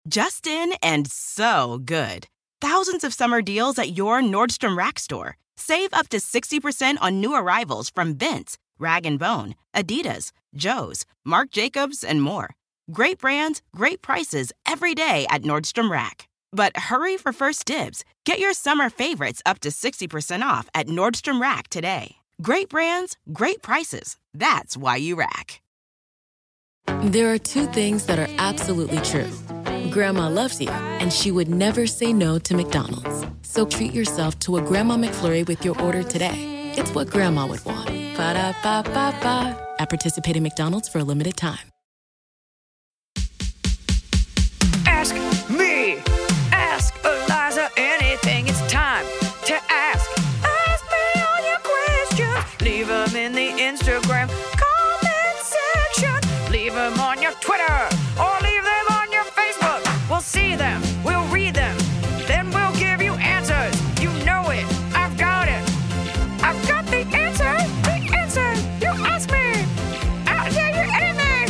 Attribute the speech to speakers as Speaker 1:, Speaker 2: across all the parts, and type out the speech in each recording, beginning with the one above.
Speaker 1: Just in and so good. Thousands of summer deals at your Nordstrom Rack store. Save up to 60% on new arrivals from Vince, Rag & Bone, Adidas, Joe's, Marc Jacobs, and more. Great brands, great prices every day at Nordstrom Rack. But hurry for first dibs. Get your summer favorites up to 60% off at Nordstrom Rack today. Great brands, great prices. That's why you rack.
Speaker 2: There are two things that are absolutely true. Grandma loves you, and she would never say no to McDonald's. So treat yourself to a Grandma McFlurry with your order today. It's what Grandma would want. Ba-da-ba-ba-ba. At participating McDonald's for a limited time.
Speaker 3: Ask me. Ask Eliza anything. It's time to ask. Ask me all your questions. Leave them in the Instagram comment section. Leave them on your Twitter or leave them on your Facebook. We'll see them. We'll read them. Then we'll give you answers. You know it. I've got it. I've got the answer. The answer. You ask me. I'll tell you anything.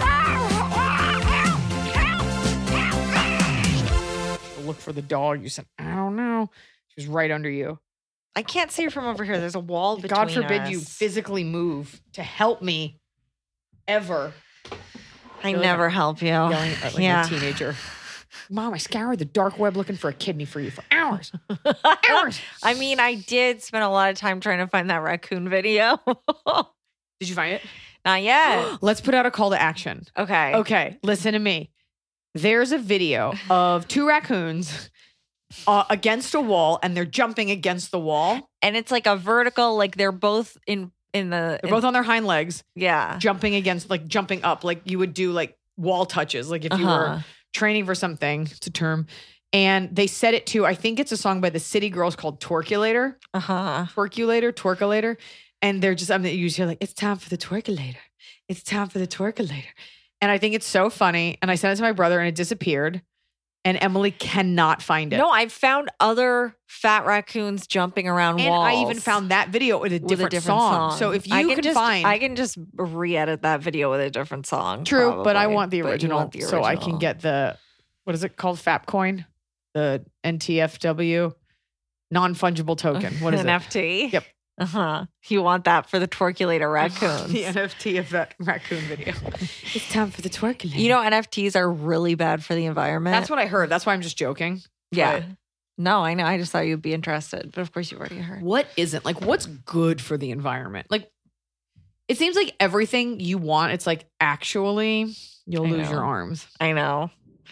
Speaker 4: Look for the dog. You said, I don't know. She was right under you.
Speaker 5: I can't see her from over here. There's a wall between
Speaker 4: God forbid
Speaker 5: us.
Speaker 4: you physically move to help me ever.
Speaker 5: I never help you.
Speaker 4: Yelling at like
Speaker 5: Yeah.
Speaker 4: a teenager. Mom, I scoured the dark web looking for a kidney for you for hours. Hours.
Speaker 5: I mean, I did spend a lot of time trying to find that raccoon video.
Speaker 4: Did you find it?
Speaker 5: Not yet.
Speaker 4: Let's put out a call to action.
Speaker 5: Okay.
Speaker 4: Okay, listen to me. There's a video of two raccoons against a wall, and they're jumping against the wall.
Speaker 5: And it's like a vertical, like they're both
Speaker 4: They're both on their hind legs,
Speaker 5: yeah.
Speaker 4: jumping against, like jumping up, like you would do like wall touches, like if you were training for something, it's a term. And they set it to, I think it's a song by the City Girls called Twerkulator. Twerkulator. And they're just, you hear like, it's time for the twerkulator. It's time for the twerkulator. And I think it's so funny. And I sent it to my brother and it disappeared. And Emily cannot find it.
Speaker 5: No, I've found other fat raccoons jumping around
Speaker 4: and
Speaker 5: walls.
Speaker 4: I even found that video with a different song. So if you can find...
Speaker 5: I can just re-edit that video with a different song.
Speaker 4: True,
Speaker 5: probably.
Speaker 4: but I want the
Speaker 5: But you
Speaker 4: original,
Speaker 5: want the
Speaker 4: so I can
Speaker 5: original.
Speaker 4: get the, what is it called? FAPcoin? The NTFW? Non-fungible token. What is
Speaker 5: an
Speaker 4: it?
Speaker 5: NFT.
Speaker 4: Yep.
Speaker 5: You want that for the twerkulator raccoons.
Speaker 4: The NFT of that raccoon video. It's time for the twerkulator.
Speaker 5: You know, NFTs are really bad for the environment.
Speaker 4: That's what I heard. That's why I'm just joking.
Speaker 5: Yeah.
Speaker 4: But
Speaker 5: No, I know. I just thought you'd be interested. But of course you've already heard.
Speaker 4: what isn't? Like, what's good for the environment? Like, it seems like everything you want, it's like, actually, you'll
Speaker 5: I
Speaker 4: lose
Speaker 5: know.
Speaker 4: your arms.
Speaker 5: I know.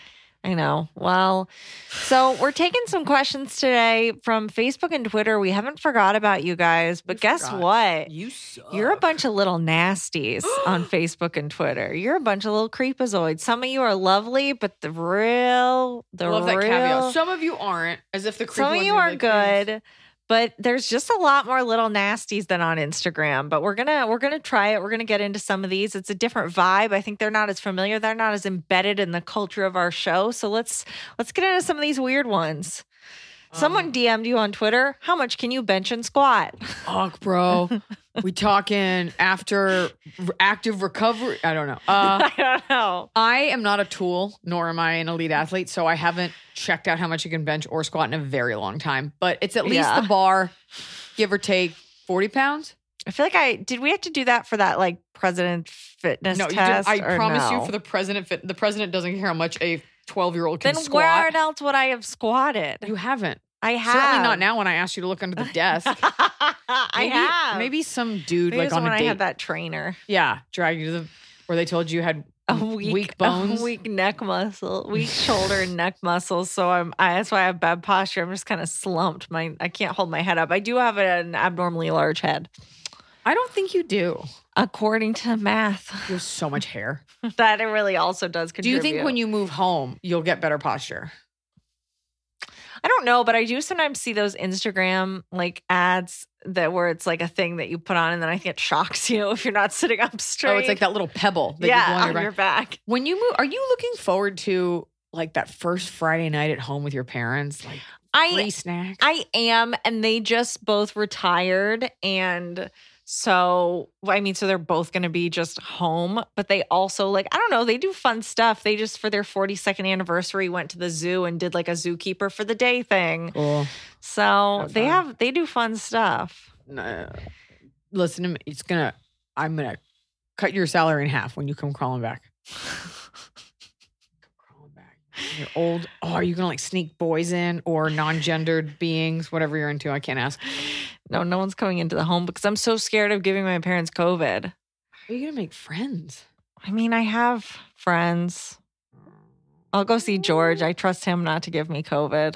Speaker 5: Well, so we're taking some questions today from Facebook and Twitter. We haven't forgot about you guys, but guess what?
Speaker 4: You suck.
Speaker 5: You're a bunch of little nasties on Facebook and Twitter. You're a bunch of little creepazoids. Some of you are lovely, but the
Speaker 4: Love that caveat. Some of you aren't, as if the creepy
Speaker 5: some of
Speaker 4: ones
Speaker 5: you
Speaker 4: would be
Speaker 5: are
Speaker 4: like,
Speaker 5: good, but there's just a lot more little nasties than on Instagram. But we're gonna try it. We're gonna get into some of these. It's a different vibe. I think they're not as familiar. They're not as embedded in the culture of our show. So let's get into some of these weird ones. Someone DM'd you on Twitter. How much can you bench and squat?
Speaker 4: Fuck, bro. We talking after active recovery? I don't know.
Speaker 5: I don't know.
Speaker 4: I am not a tool, nor am I an elite athlete, so I haven't checked out how much you can bench or squat in a very long time. But it's at least
Speaker 5: Yeah.
Speaker 4: the bar, give or take 40 pounds.
Speaker 5: I feel like did we have to do that for that like president fitness
Speaker 4: No, you did.
Speaker 5: test?
Speaker 4: I
Speaker 5: or
Speaker 4: promise
Speaker 5: no?
Speaker 4: you for the president. The president doesn't care how much a 12-year-old can
Speaker 5: Then
Speaker 4: squat.
Speaker 5: where else would I have squatted?
Speaker 4: You haven't.
Speaker 5: I have.
Speaker 4: Certainly not now when I asked you to look under the desk.
Speaker 5: I have.
Speaker 4: Maybe some dude
Speaker 5: Maybe
Speaker 4: like
Speaker 5: it's
Speaker 4: on
Speaker 5: when
Speaker 4: a
Speaker 5: I
Speaker 4: date.
Speaker 5: had that trainer.
Speaker 4: Yeah, drag you to the where they told you had weak bones.
Speaker 5: A weak neck muscle, weak shoulder and neck muscles. So that's why I have bad posture. I'm just kind of slumped. I can't hold my head up. I do have an abnormally large head.
Speaker 4: I don't think you do.
Speaker 5: According to math.
Speaker 4: You have so much hair.
Speaker 5: That it really also does
Speaker 4: Do
Speaker 5: contribute.
Speaker 4: you think when you move home, you'll get better posture?
Speaker 5: I don't know, but I do sometimes see those Instagram like ads where it's like a thing that you put on and then I think it shocks you if you're not sitting up straight.
Speaker 4: Oh, it's like that little pebble that
Speaker 5: yeah,
Speaker 4: you go
Speaker 5: on your back.
Speaker 4: When you move, are you looking forward to like that first Friday night at home with your parents? Like free snacks?
Speaker 5: I am, and they just both retired, and So, I mean, so they're both going to be just home, but they also like, I don't know, they do fun stuff. They just, for their 42nd anniversary, went to the zoo and did like a zookeeper for the day thing.
Speaker 4: Cool.
Speaker 5: So they do fun stuff.
Speaker 4: Listen to me. I'm going to cut your salary in half when you come crawling back. You're old. Oh, are you going to like sneak boys in or non-gendered beings, whatever you're into? I can't ask.
Speaker 5: No one's coming into the home because I'm so scared of giving my parents COVID.
Speaker 4: How are you going to make friends?
Speaker 5: I mean, I have friends. I'll go see George. I trust him not to give me COVID.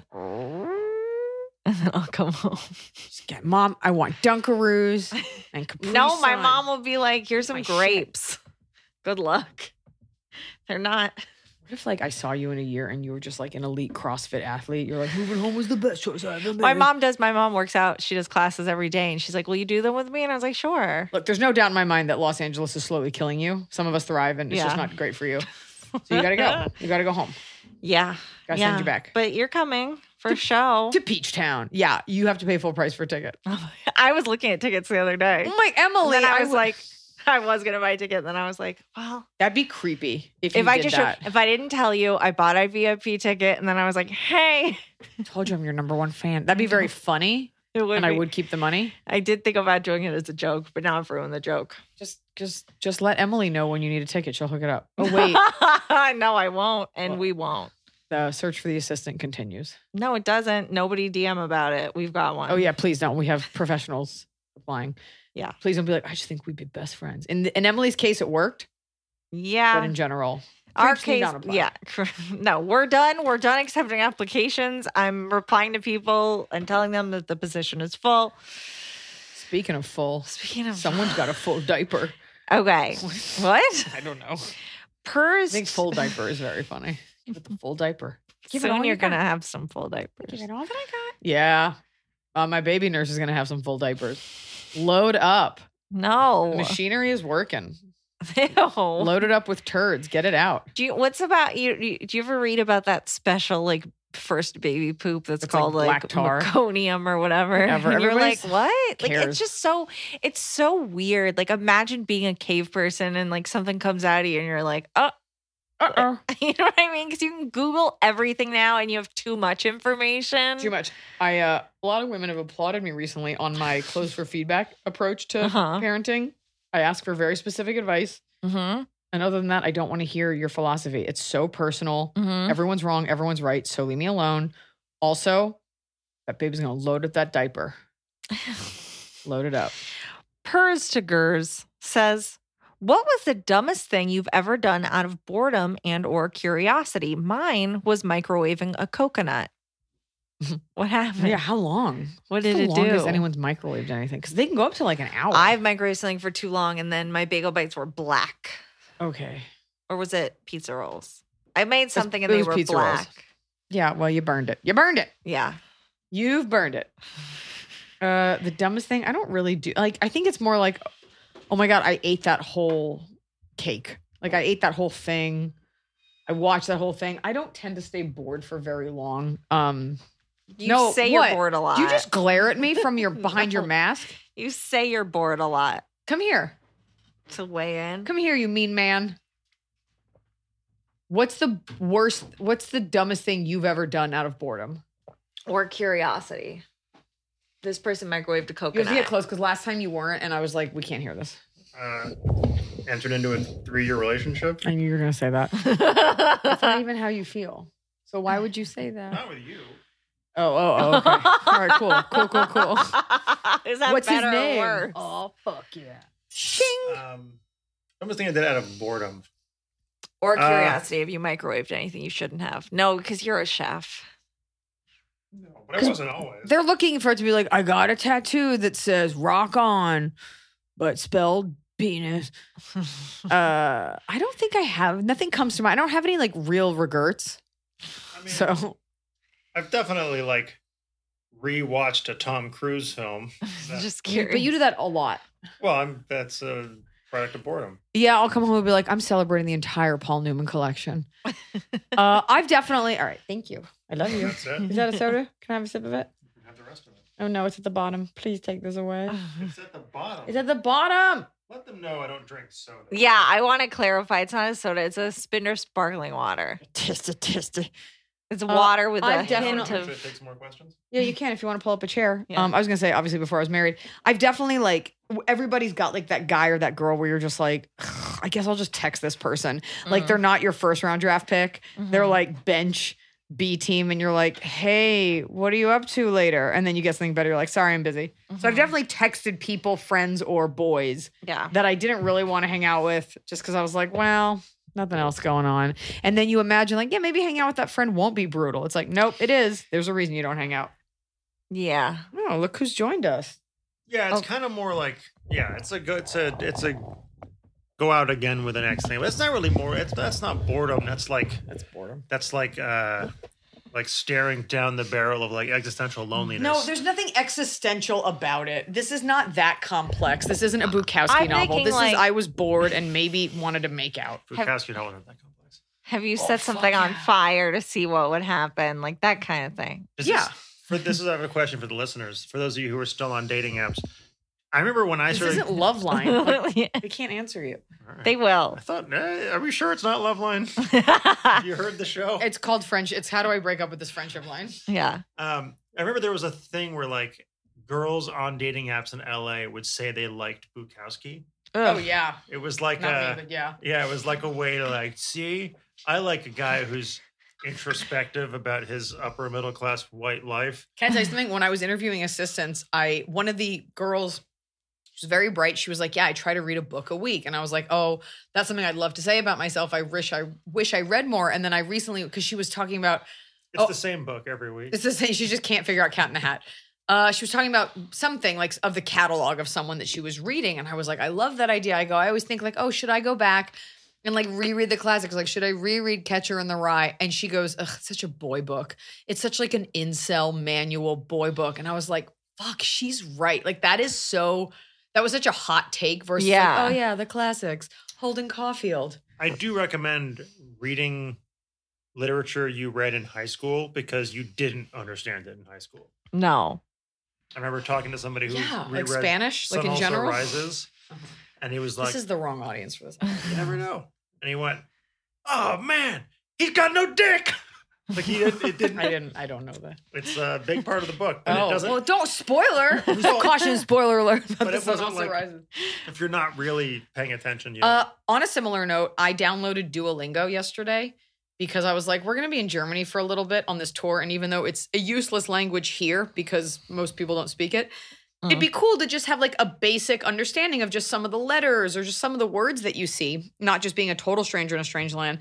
Speaker 5: And then I'll come home.
Speaker 4: Just get, Mom, I want Dunkaroos and Capri
Speaker 5: No, my
Speaker 4: Sun.
Speaker 5: mom will be like, here's some
Speaker 4: My
Speaker 5: grapes. Good luck. They're not.
Speaker 4: What if like I saw you in a year and you were just like an elite CrossFit athlete? You're like, moving home was the best choice I ever made.
Speaker 5: My mom works out. She does classes every day. And she's like, will you do them with me? And I was like, sure.
Speaker 4: Look, there's no doubt in my mind that Los Angeles is slowly killing you. Some of us thrive and it's just not great for you. So you got to go. You got to go home.
Speaker 5: Yeah.
Speaker 4: Got to send you back.
Speaker 5: But you're coming for a show.
Speaker 4: To Peach Town. Yeah. You have to pay full price for a ticket.
Speaker 5: I was looking at tickets the other day.
Speaker 4: Oh my, Emily.
Speaker 5: And then I was like, I was going to buy a ticket. Then I was like, well.
Speaker 4: That'd be creepy if you did that.
Speaker 5: If I didn't tell you, I bought a VIP ticket. And then I was like, hey.
Speaker 4: I told you I'm your number one fan. That'd be very funny.
Speaker 5: It would
Speaker 4: and I would keep the money.
Speaker 5: I did think about doing it as a joke, but now I've ruined the joke.
Speaker 4: Just let Emily know when you need a ticket. She'll hook it up. Oh, wait.
Speaker 5: No, I won't. And we won't.
Speaker 4: The search for the assistant continues.
Speaker 5: No, it doesn't. Nobody DM about it. We've got one.
Speaker 4: Oh, yeah. Please don't. We have professionals applying.
Speaker 5: Yeah.
Speaker 4: Please don't be like, I just think we'd be best friends. In Emily's case, it worked.
Speaker 5: Yeah.
Speaker 4: But in general,
Speaker 5: our case, yeah. No, we're done. We're done accepting applications. I'm replying to people and telling them that the position is full.
Speaker 4: Speaking of someone's got a full diaper.
Speaker 5: Okay. What?
Speaker 4: I don't know.
Speaker 5: Purrs.
Speaker 4: I think full diaper is very funny. With the full diaper.
Speaker 5: Soon you're going to have some full diapers.
Speaker 4: Give it all that I got. Yeah. My baby nurse is going to have some full diapers. Load up.
Speaker 5: No.
Speaker 4: The machinery is working.
Speaker 5: Ew.
Speaker 4: Load it up with turds. Get it out.
Speaker 5: What's about you? Do you ever read about that special like first baby poop that's called like meconium or whatever? And you're like, what?
Speaker 4: Cares.
Speaker 5: Like it's so weird. Like imagine being a cave person and like something comes out of you and you're like, oh. You know what I mean? Because you can Google everything now and you have too much information.
Speaker 4: Too much. A lot of women have applauded me recently on my closed for feedback approach to parenting. I ask for very specific advice. Mm-hmm. And other than that, I don't want to hear your philosophy. It's so personal. Mm-hmm. Everyone's wrong. Everyone's right. So leave me alone. Also, that baby's going to load up that diaper. Load it up.
Speaker 5: Purrs to Gers says, what was the dumbest thing you've ever done out of boredom and or curiosity? Mine was microwaving a coconut. What happened?
Speaker 4: Yeah, how long?
Speaker 5: What did it do?
Speaker 4: Has anyone's microwaved anything? Because they can go up to like an hour.
Speaker 5: I've microwaved something for too long and then my bagel bites were black.
Speaker 4: Okay.
Speaker 5: Or was it pizza rolls? I made something and they were black. Rolls.
Speaker 4: Yeah, well, you burned it. You burned it.
Speaker 5: Yeah.
Speaker 4: You've burned it. The dumbest thing, I don't really do. Like, I think it's more like, oh my God, I ate that whole cake. Like, I ate that whole thing. I watched that whole thing. I don't tend to stay bored for very long.
Speaker 5: You say you're bored a lot.
Speaker 4: Do you just glare at me from your behind your mask?
Speaker 5: You say you're bored a lot.
Speaker 4: Come here.
Speaker 5: To weigh in.
Speaker 4: Come here, you mean man. What's the dumbest thing you've ever done out of boredom?
Speaker 5: Or curiosity? This person microwaved a coconut.
Speaker 4: You have to get close because last time you weren't, and I was like, we can't hear this.
Speaker 6: Entered into a 3-year relationship.
Speaker 4: I knew you were going to say that. That's not even how you feel. So why would you say that?
Speaker 6: Not with you.
Speaker 4: Oh, okay. All right, cool.
Speaker 5: Is that
Speaker 4: What's
Speaker 5: better
Speaker 4: his name?
Speaker 5: or worse?
Speaker 4: Oh, fuck yeah.
Speaker 5: Shing.
Speaker 6: Dumbest thing I did out of boredom.
Speaker 5: Or curiosity, have you microwaved anything you shouldn't have? No, because you're a chef.
Speaker 6: No, but I wasn't always.
Speaker 4: They're looking for it to be like, I got a tattoo that says rock on, but spelled penis. I don't think I have. Nothing comes to mind. I don't have any like real regrets.
Speaker 6: I mean,
Speaker 4: so
Speaker 6: I've definitely like rewatched a Tom Cruise film.
Speaker 5: Just curious.
Speaker 4: But you do that a lot.
Speaker 6: Well, that's a product of boredom.
Speaker 4: Yeah, I'll come home and be like, I'm celebrating the entire Paul Newman collection. I've definitely. All right, thank you. I love you.
Speaker 6: That's it.
Speaker 4: Is that a soda? Can I have a sip of it?
Speaker 6: You can have the rest of it.
Speaker 4: Oh no, it's at the bottom. Please take this away.
Speaker 6: It's at the bottom.
Speaker 4: It's at the bottom.
Speaker 6: Let them know I don't drink soda.
Speaker 5: Yeah, I want to clarify. It's not a soda. It's a Spindler sparkling water.
Speaker 4: Tisty.
Speaker 5: It's water with
Speaker 4: I've
Speaker 5: a hint
Speaker 6: Should I
Speaker 5: of.
Speaker 6: take some more questions?
Speaker 4: Yeah, you can if you want to pull up a chair.
Speaker 5: Yeah.
Speaker 4: I was gonna say, obviously, before I was married, I've definitely like everybody's got like that guy or that girl where you're just like, I guess I'll just text this person. Like they're not your first round draft pick. They're like bench B team, and you're like, hey, what are you up to later? And then you get something better. You're like, sorry, I'm busy. So I've definitely texted people, friends or boys,
Speaker 5: Yeah.
Speaker 4: that I didn't really want to hang out with, just because I was like, well, nothing else going on. And then you imagine like, yeah, maybe hang out with that friend won't be brutal. It's like, nope, it is. There's a reason you don't hang out.
Speaker 5: Yeah.
Speaker 4: Oh, look who's joined us.
Speaker 6: Yeah, it's kind of more like it's a go out again with the next thing. But it's not really more. That's not boredom. That's boredom. That's like staring down the barrel of like existential loneliness.
Speaker 4: No, there's nothing existential about it. This is not that complex. This isn't a Bukowski
Speaker 5: I'm
Speaker 4: novel.
Speaker 5: thinking,
Speaker 4: This
Speaker 5: like-
Speaker 4: is I was bored and maybe wanted to make out.
Speaker 6: Bukowski novel isn't that complex.
Speaker 5: Have you set something on fire to see what would happen? Like that kind of thing.
Speaker 6: This is I have a question for the listeners. For those of you who are still on dating apps, I remember when I
Speaker 4: This
Speaker 6: started.
Speaker 4: isn't Loveline. Like,
Speaker 5: Yeah.
Speaker 4: they can't answer you.
Speaker 5: They will.
Speaker 6: I thought, are we sure it's not Loveline? You heard the show?
Speaker 4: It's called French. It's How Do I Break Up with This Friendship Line?
Speaker 5: Yeah.
Speaker 6: I remember there was a thing where like girls on dating apps in LA would say they liked Bukowski.
Speaker 4: Oh, yeah.
Speaker 6: It was like
Speaker 4: Not me, but yeah.
Speaker 6: it was like a way to like, see, I like a guy who's introspective about his upper middle class white life.
Speaker 4: Can I tell you something? When I was interviewing assistants, one of the girls, she was very bright. She was like, yeah, I try to read a book a week. And I was like, oh, that's something I'd love to say about myself. I wish I read more. And then I recently, because she was talking about,
Speaker 6: It's the same book every week.
Speaker 4: it's the same. She just can't figure out Cat in a Hat. She was talking about something like of the catalog of someone that she was reading. And I was like, I love that idea. I always think like, oh, should I go back and like reread the classics? Like, should I reread Catcher in the Rye? And she goes, ugh, it's such a boy book. It's such like an incel manual boy book. And I was like, fuck, she's right. Like that was such a hot take versus like,
Speaker 5: Yeah.
Speaker 4: oh yeah, the classics. Holden Caulfield.
Speaker 6: I do recommend reading literature you read in high school because you didn't understand it in high school.
Speaker 5: No.
Speaker 6: I remember talking to somebody who
Speaker 4: Yeah, like
Speaker 6: reread
Speaker 4: Spanish, like
Speaker 6: Sun
Speaker 4: in
Speaker 6: Also
Speaker 4: general.
Speaker 6: Rises, and he was like,
Speaker 4: This is the wrong audience for this.
Speaker 6: you never know. And he went, oh man, he's got no dick. Like he didn't. It didn't.
Speaker 4: I don't know that.
Speaker 6: It's a big part of the book, but it doesn't.
Speaker 4: Well, don't spoiler. Caution, spoiler alert.
Speaker 6: But it
Speaker 4: Sun
Speaker 6: wasn't
Speaker 4: Also
Speaker 6: like-
Speaker 4: Rises.
Speaker 6: If you're not really paying attention, you know.
Speaker 4: On a similar note, I downloaded Duolingo yesterday because I was like, we're going to be in Germany for a little bit on this tour. And even though it's a useless language here because most people don't speak it, it'd be cool to just have like a basic understanding of just some of the letters or just some of the words that you see, not just being a total stranger in a strange land.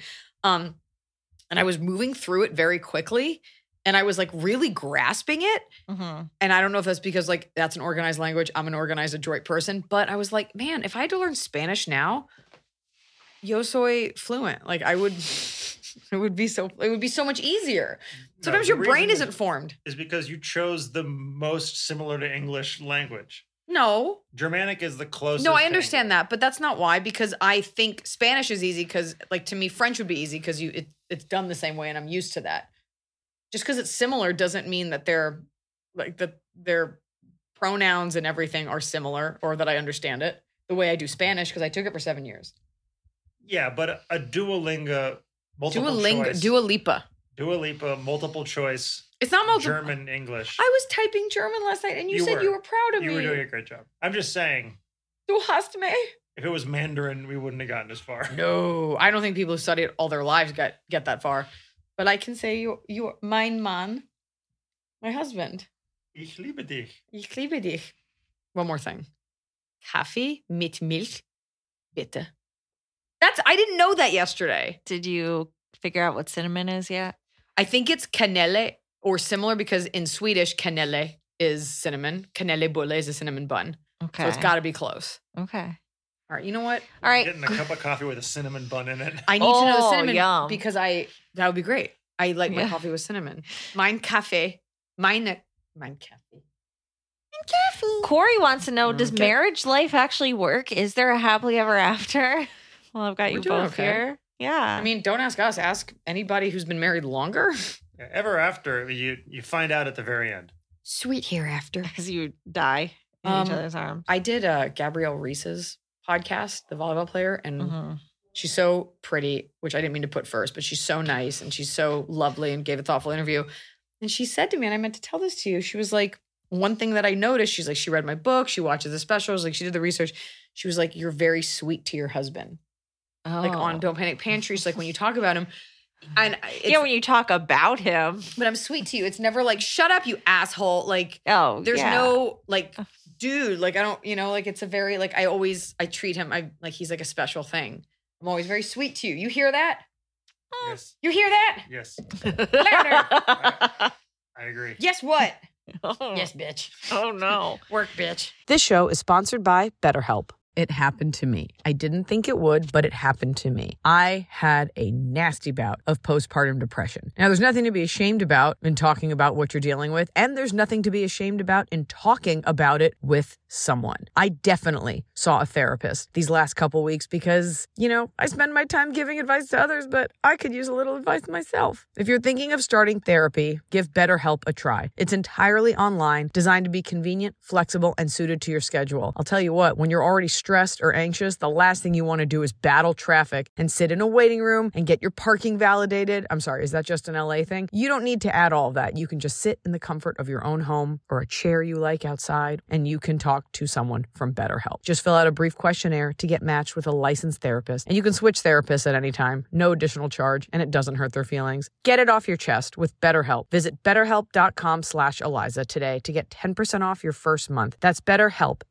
Speaker 4: And I was moving through it very quickly and I was like really grasping it.
Speaker 5: Mm-hmm.
Speaker 4: And I don't know if that's because like that's an organized language. I'm an organized, adroit person. But I was like, man, if I had to learn Spanish now, yo soy fluent. Like I would, it would be so much easier. Sometimes
Speaker 6: the
Speaker 4: your brain
Speaker 6: reason
Speaker 4: isn't formed.
Speaker 6: is because you chose the most similar to English language.
Speaker 4: No,
Speaker 6: Germanic is the closest.
Speaker 4: no, I
Speaker 6: to
Speaker 4: understand
Speaker 6: English.
Speaker 4: that, but that's not why. Because I think Spanish is easy. Because like to me, French would be easy because it's done the same way, and I'm used to that. Just because it's similar doesn't mean that they're like their pronouns and everything are similar, or that I understand it the way I do Spanish because I took it for 7 years.
Speaker 6: Yeah, but a Duolingo multiple choice.
Speaker 4: Dua Lipa.
Speaker 6: Dua Lipa, multiple choice,
Speaker 4: It's not multiple.
Speaker 6: German, English.
Speaker 4: I was typing German last night, and you said you were proud of
Speaker 6: You
Speaker 4: me.
Speaker 6: were doing a great job. I'm just saying,
Speaker 4: Du hast me.
Speaker 6: if it was Mandarin, we wouldn't have gotten as far.
Speaker 4: No, I don't think people who study it all their lives get that far. But I can say you mein Mann, my husband.
Speaker 6: Ich liebe dich.
Speaker 4: Ich liebe dich. One more thing. Kaffee mit Milch, bitte. I didn't know that yesterday.
Speaker 5: Did you figure out what cinnamon is yet?
Speaker 4: I think it's kanelle or similar because in Swedish, kanelle is cinnamon. Kanellebulle is a cinnamon bun.
Speaker 5: Okay.
Speaker 4: So it's got to be close.
Speaker 5: Okay.
Speaker 4: All right, you know what?
Speaker 5: All right.
Speaker 6: Getting a cup of coffee with a cinnamon bun in it.
Speaker 4: I need to know the
Speaker 5: Oh,
Speaker 4: cinnamon
Speaker 5: yum.
Speaker 4: because that would be great. I like my
Speaker 5: Yeah.
Speaker 4: coffee with cinnamon. Mein Kaffee. Mein Kaffee.
Speaker 5: Corey wants to know, does
Speaker 4: Okay.
Speaker 5: marriage life actually work? Is there a happily ever after? Well, I've got
Speaker 4: We're
Speaker 5: you
Speaker 4: doing
Speaker 5: both
Speaker 4: okay.
Speaker 5: here. Yeah.
Speaker 4: I mean, don't ask us. Ask anybody who's been married longer.
Speaker 6: Ever after, you find out at the very end.
Speaker 4: sweet hereafter.
Speaker 5: As you die in each other's arms.
Speaker 4: I did Gabrielle Reese's podcast, the volleyball player, and she's so pretty, which I didn't mean to put first, but she's so nice and she's so lovely and gave a thoughtful interview. And she said to me, and I meant to tell this to you, she was like, one thing that I noticed, she's like, she read my book, she watches the specials, like she did the research. She was like, you're very sweet to your husband. Like on Don't Panic Pantry, she's like, when you talk about him, and
Speaker 5: when you talk about him.
Speaker 4: But I'm sweet to you. It's never like, shut up, you asshole. Like, there's no like, dude, like I don't, like it's a very, like I treat him, like he's like a special thing. I'm always very sweet to you. You hear that?
Speaker 6: Yes.
Speaker 4: You hear that?
Speaker 6: Yes.
Speaker 4: Louder.
Speaker 6: I agree.
Speaker 4: Yes, what?
Speaker 5: Oh.
Speaker 4: Yes, bitch.
Speaker 5: Oh, no.
Speaker 4: Work, bitch.
Speaker 7: This show is sponsored by BetterHelp. It happened to me. I didn't think it would, but it happened to me. I had a nasty bout of postpartum depression. Now, there's nothing to be ashamed about in talking about what you're dealing with, and there's nothing to be ashamed about in talking about it with someone. I definitely saw a therapist these last couple weeks because, I spend my time giving advice to others, but I could use a little advice myself. If you're thinking of starting therapy, give BetterHelp a try. It's entirely online, designed to be convenient, flexible, and suited to your schedule. I'll tell you what, when you're already stressed or anxious, the last thing you want to do is battle traffic and sit in a waiting room and get your parking validated. I'm sorry, is that just an LA thing? You don't need to add all of that. You can just sit in the comfort of your own home or a chair you like outside, and you can talk to someone from BetterHelp. Just fill out a brief questionnaire to get matched with a licensed therapist, and you can switch therapists at any time. No additional charge, and it doesn't hurt their feelings. Get it off your chest with BetterHelp. Visit BetterHelp.com/Eliza today to get 10% off your first month. That's BetterHelp,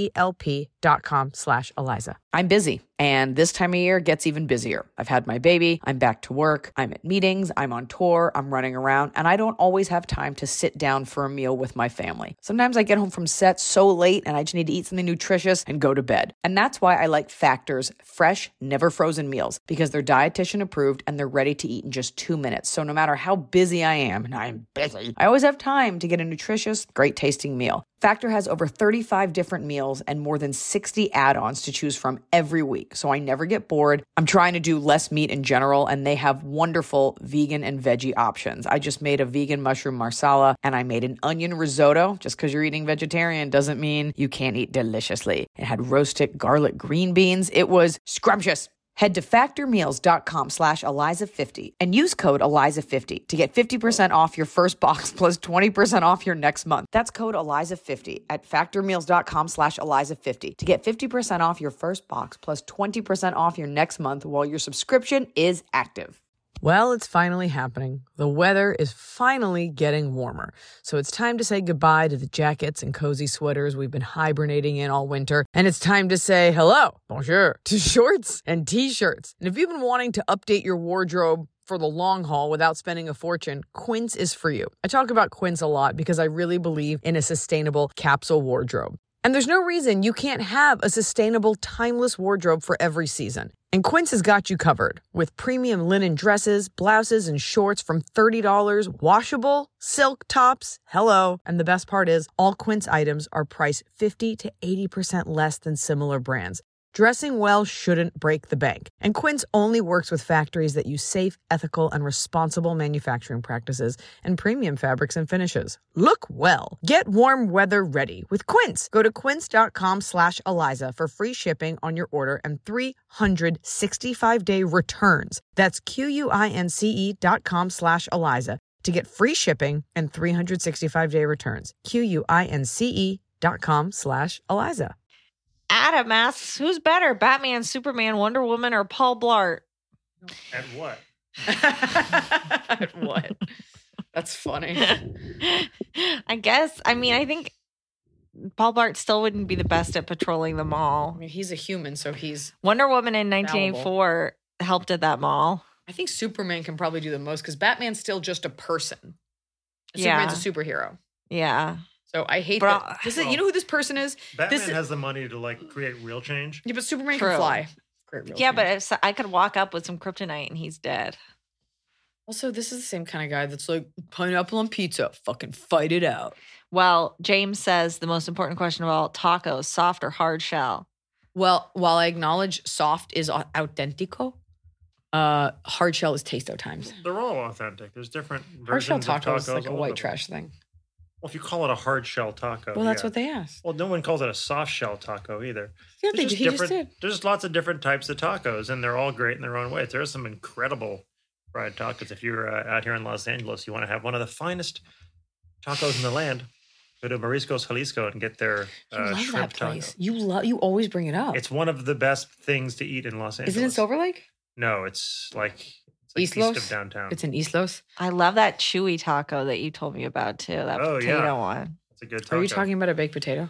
Speaker 7: HELP.com/Eliza. I'm busy, and this time of year gets even busier. I've had my baby, I'm back to work, I'm at meetings, I'm on tour, I'm running around, and I don't always have time to sit down for a meal with my family. Sometimes I get home from set so late and I just need to eat something nutritious and go to bed. And that's why I like Factor's fresh, never frozen meals, because they're dietitian approved and they're ready to eat in just 2 minutes. So no matter how busy I am, and I'm busy, I always have time to get a nutritious, great tasting meal. Factor has over 35 different meals and more than 60 add-ons to choose from every week, so I never get bored. I'm trying to do less meat in general, and they have wonderful vegan and veggie options. I just made a vegan mushroom marsala, and I made an onion risotto. Just because you're eating vegetarian doesn't mean you can't eat deliciously. It had roasted garlic green beans. It was scrumptious. Head to factormeals.com/Eliza50 and use code Eliza50 to get 50% off your first box plus 20% off your next month. That's code Eliza50 at factormeals.com/Eliza50 to get 50% off your first box plus 20% off your next month while your subscription is active. Well, it's finally happening. The weather is finally getting warmer. So it's time to say goodbye to the jackets and cozy sweaters we've been hibernating in all winter. And it's time to say hello, bonjour, to shorts and t-shirts. And if you've been wanting to update your wardrobe for the long haul without spending a fortune, Quince is for you. I talk about Quince a lot because I really believe in a sustainable capsule wardrobe. And there's no reason you can't have a sustainable, timeless wardrobe for every season. And Quince has got you covered with premium linen dresses, blouses, and shorts from $30, washable, silk tops, hello. And the best part is, all Quince items are priced 50 to 80% less than similar brands. Dressing well shouldn't break the bank. And Quince only works with factories that use safe, ethical, and responsible manufacturing practices and premium fabrics and finishes. Look well. Get warm weather ready with Quince. Go to quince.com/Eliza for free shipping on your order and 365-day returns. That's QUINCE.com/Eliza to get free shipping and 365-day returns. QUINCE.com/Eliza.
Speaker 5: Adam asks, who's better, Batman, Superman, Wonder Woman, or Paul Blart?
Speaker 6: At what?
Speaker 4: At what? That's funny.
Speaker 5: I guess. I mean, I think Paul Blart still wouldn't be the best at patrolling the mall.
Speaker 4: I mean, he's a human, so he's
Speaker 5: Wonder Woman in 1984 helped at that mall.
Speaker 4: I think Superman can probably do the most because Batman's still just a person.
Speaker 5: Yeah.
Speaker 4: Superman's a superhero.
Speaker 5: Yeah.
Speaker 4: So I hate that. You know who this person is?
Speaker 6: Batman has the money to like create real change.
Speaker 4: Yeah, but Superman can fly. Create real change.
Speaker 5: But if I could walk up with some kryptonite and he's dead.
Speaker 4: Also, this is the same kind of guy that's like, pineapple on pizza, fucking fight it out.
Speaker 5: Well, James says the most important question of all, tacos, soft or hard shell?
Speaker 4: Well, while I acknowledge soft is authentico, hard shell is tasto times.
Speaker 6: They're all authentic. There's different
Speaker 4: hard shell
Speaker 6: versions of
Speaker 4: tacos
Speaker 6: tacos.
Speaker 4: is like a white trash thing.
Speaker 6: Well, if you call it a hard shell taco.
Speaker 4: Well, that's what they asked.
Speaker 6: Well, no one calls it a soft shell taco either.
Speaker 4: Yeah,
Speaker 6: There's
Speaker 4: he just did.
Speaker 6: There's lots of different types of tacos, and they're all great in their own ways. There are some incredible fried tacos. If you're out here in Los Angeles, you want to have one of the finest tacos in the land, go to Mariscos Jalisco and get their shrimp taco.
Speaker 4: You always bring it up.
Speaker 6: It's one of the best things to eat in Los Angeles.
Speaker 4: Is it in Silver Lake?
Speaker 6: No, it's like
Speaker 4: East
Speaker 6: of downtown.
Speaker 4: It's in East Los.
Speaker 5: I love that chewy taco that you told me about too. That potato one.
Speaker 6: It's a good taco.
Speaker 4: Are you talking about a baked potato?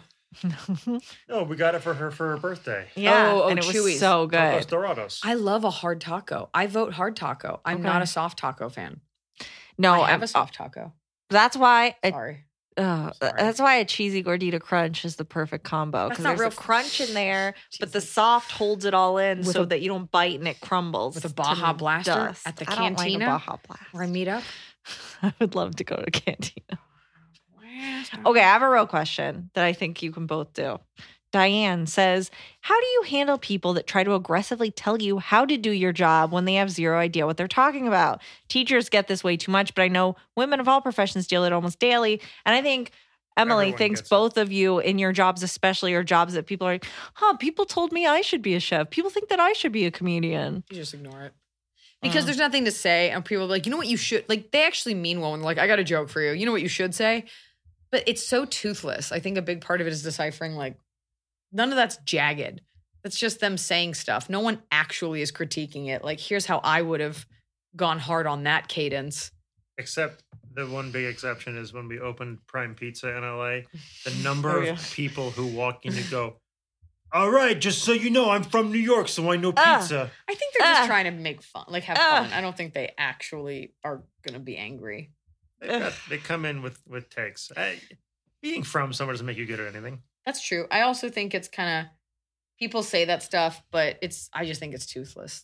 Speaker 6: No, we got it for her birthday.
Speaker 5: Yeah,
Speaker 4: and it
Speaker 5: was
Speaker 4: Chewy's.
Speaker 5: so good.
Speaker 6: Tacos Dorados.
Speaker 4: I love a hard taco. I vote hard taco. I'm not a soft taco fan.
Speaker 5: No,
Speaker 4: I have a soft taco.
Speaker 5: That's why.
Speaker 4: Sorry.
Speaker 5: That's why a cheesy gordita crunch is the perfect combo, because there's a crunch in there, but the soft holds it all in so that you don't bite and it crumbles.
Speaker 4: With a Baja Blaster at the Cantina,
Speaker 5: like a Baja Blast.
Speaker 4: where I meet up.
Speaker 5: I would love to go to a Cantina. Okay, I have a real question that I think you can both do. Diane says, how do you handle people that try to aggressively tell you how to do your job when they have zero idea what they're talking about? Teachers get this way too much, but I know women of all professions deal with it almost daily. And I think Emily
Speaker 6: Everyone
Speaker 5: thinks
Speaker 6: gets
Speaker 5: both of you in your jobs especially are jobs that people are like, people told me I should be a chef. People think that I should be a comedian.
Speaker 4: You just ignore it. Because there's nothing to say. And people are like, you know what you should, like, they actually mean well when they're like, I got a joke for you. You know what you should say? But it's so toothless. I think a big part of it is deciphering, like, none of that's jagged. That's just them saying stuff. No one actually is critiquing it. Like, here's how I would have gone hard on that cadence.
Speaker 6: Except the one big exception is when we opened Prime Pizza in LA, the number of people who walk in and go, all right, just so you know, I'm from New York, so I know pizza.
Speaker 4: I think they're just trying to make fun, like have fun. I don't think they actually are going to be angry.
Speaker 6: They come in with takes. Being from somewhere doesn't make you good at anything.
Speaker 4: That's true. I also think it's kind of, people say that stuff, but I just think it's toothless.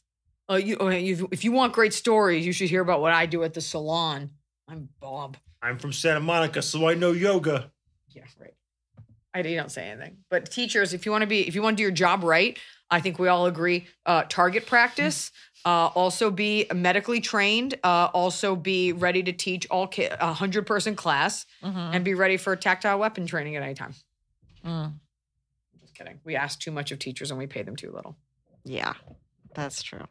Speaker 4: If you want great stories, you should hear about what I do at the salon. I'm Bob.
Speaker 6: I'm from Santa Monica, so I know yoga.
Speaker 4: Yeah, right. You don't say anything. But teachers, if you want to do your job right, I think we all agree, target practice, also be medically trained, also be ready to teach all 100-person class, and be ready for tactile weapon training at any time. Just kidding. We ask too much of teachers and we pay them too little.
Speaker 5: Yeah, that's true.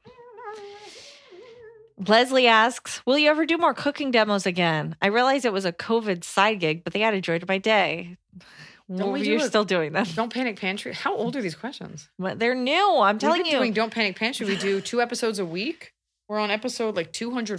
Speaker 5: Leslie asks, will you ever do more cooking demos again? I realize it was a COVID side gig, but they added joy to my day. You're still doing them.
Speaker 4: Don't Panic Pantry. How old are these questions?
Speaker 5: They're new. I'm telling you.
Speaker 4: Doing Don't Panic Pantry. We do 2 episodes a week. We're on episode like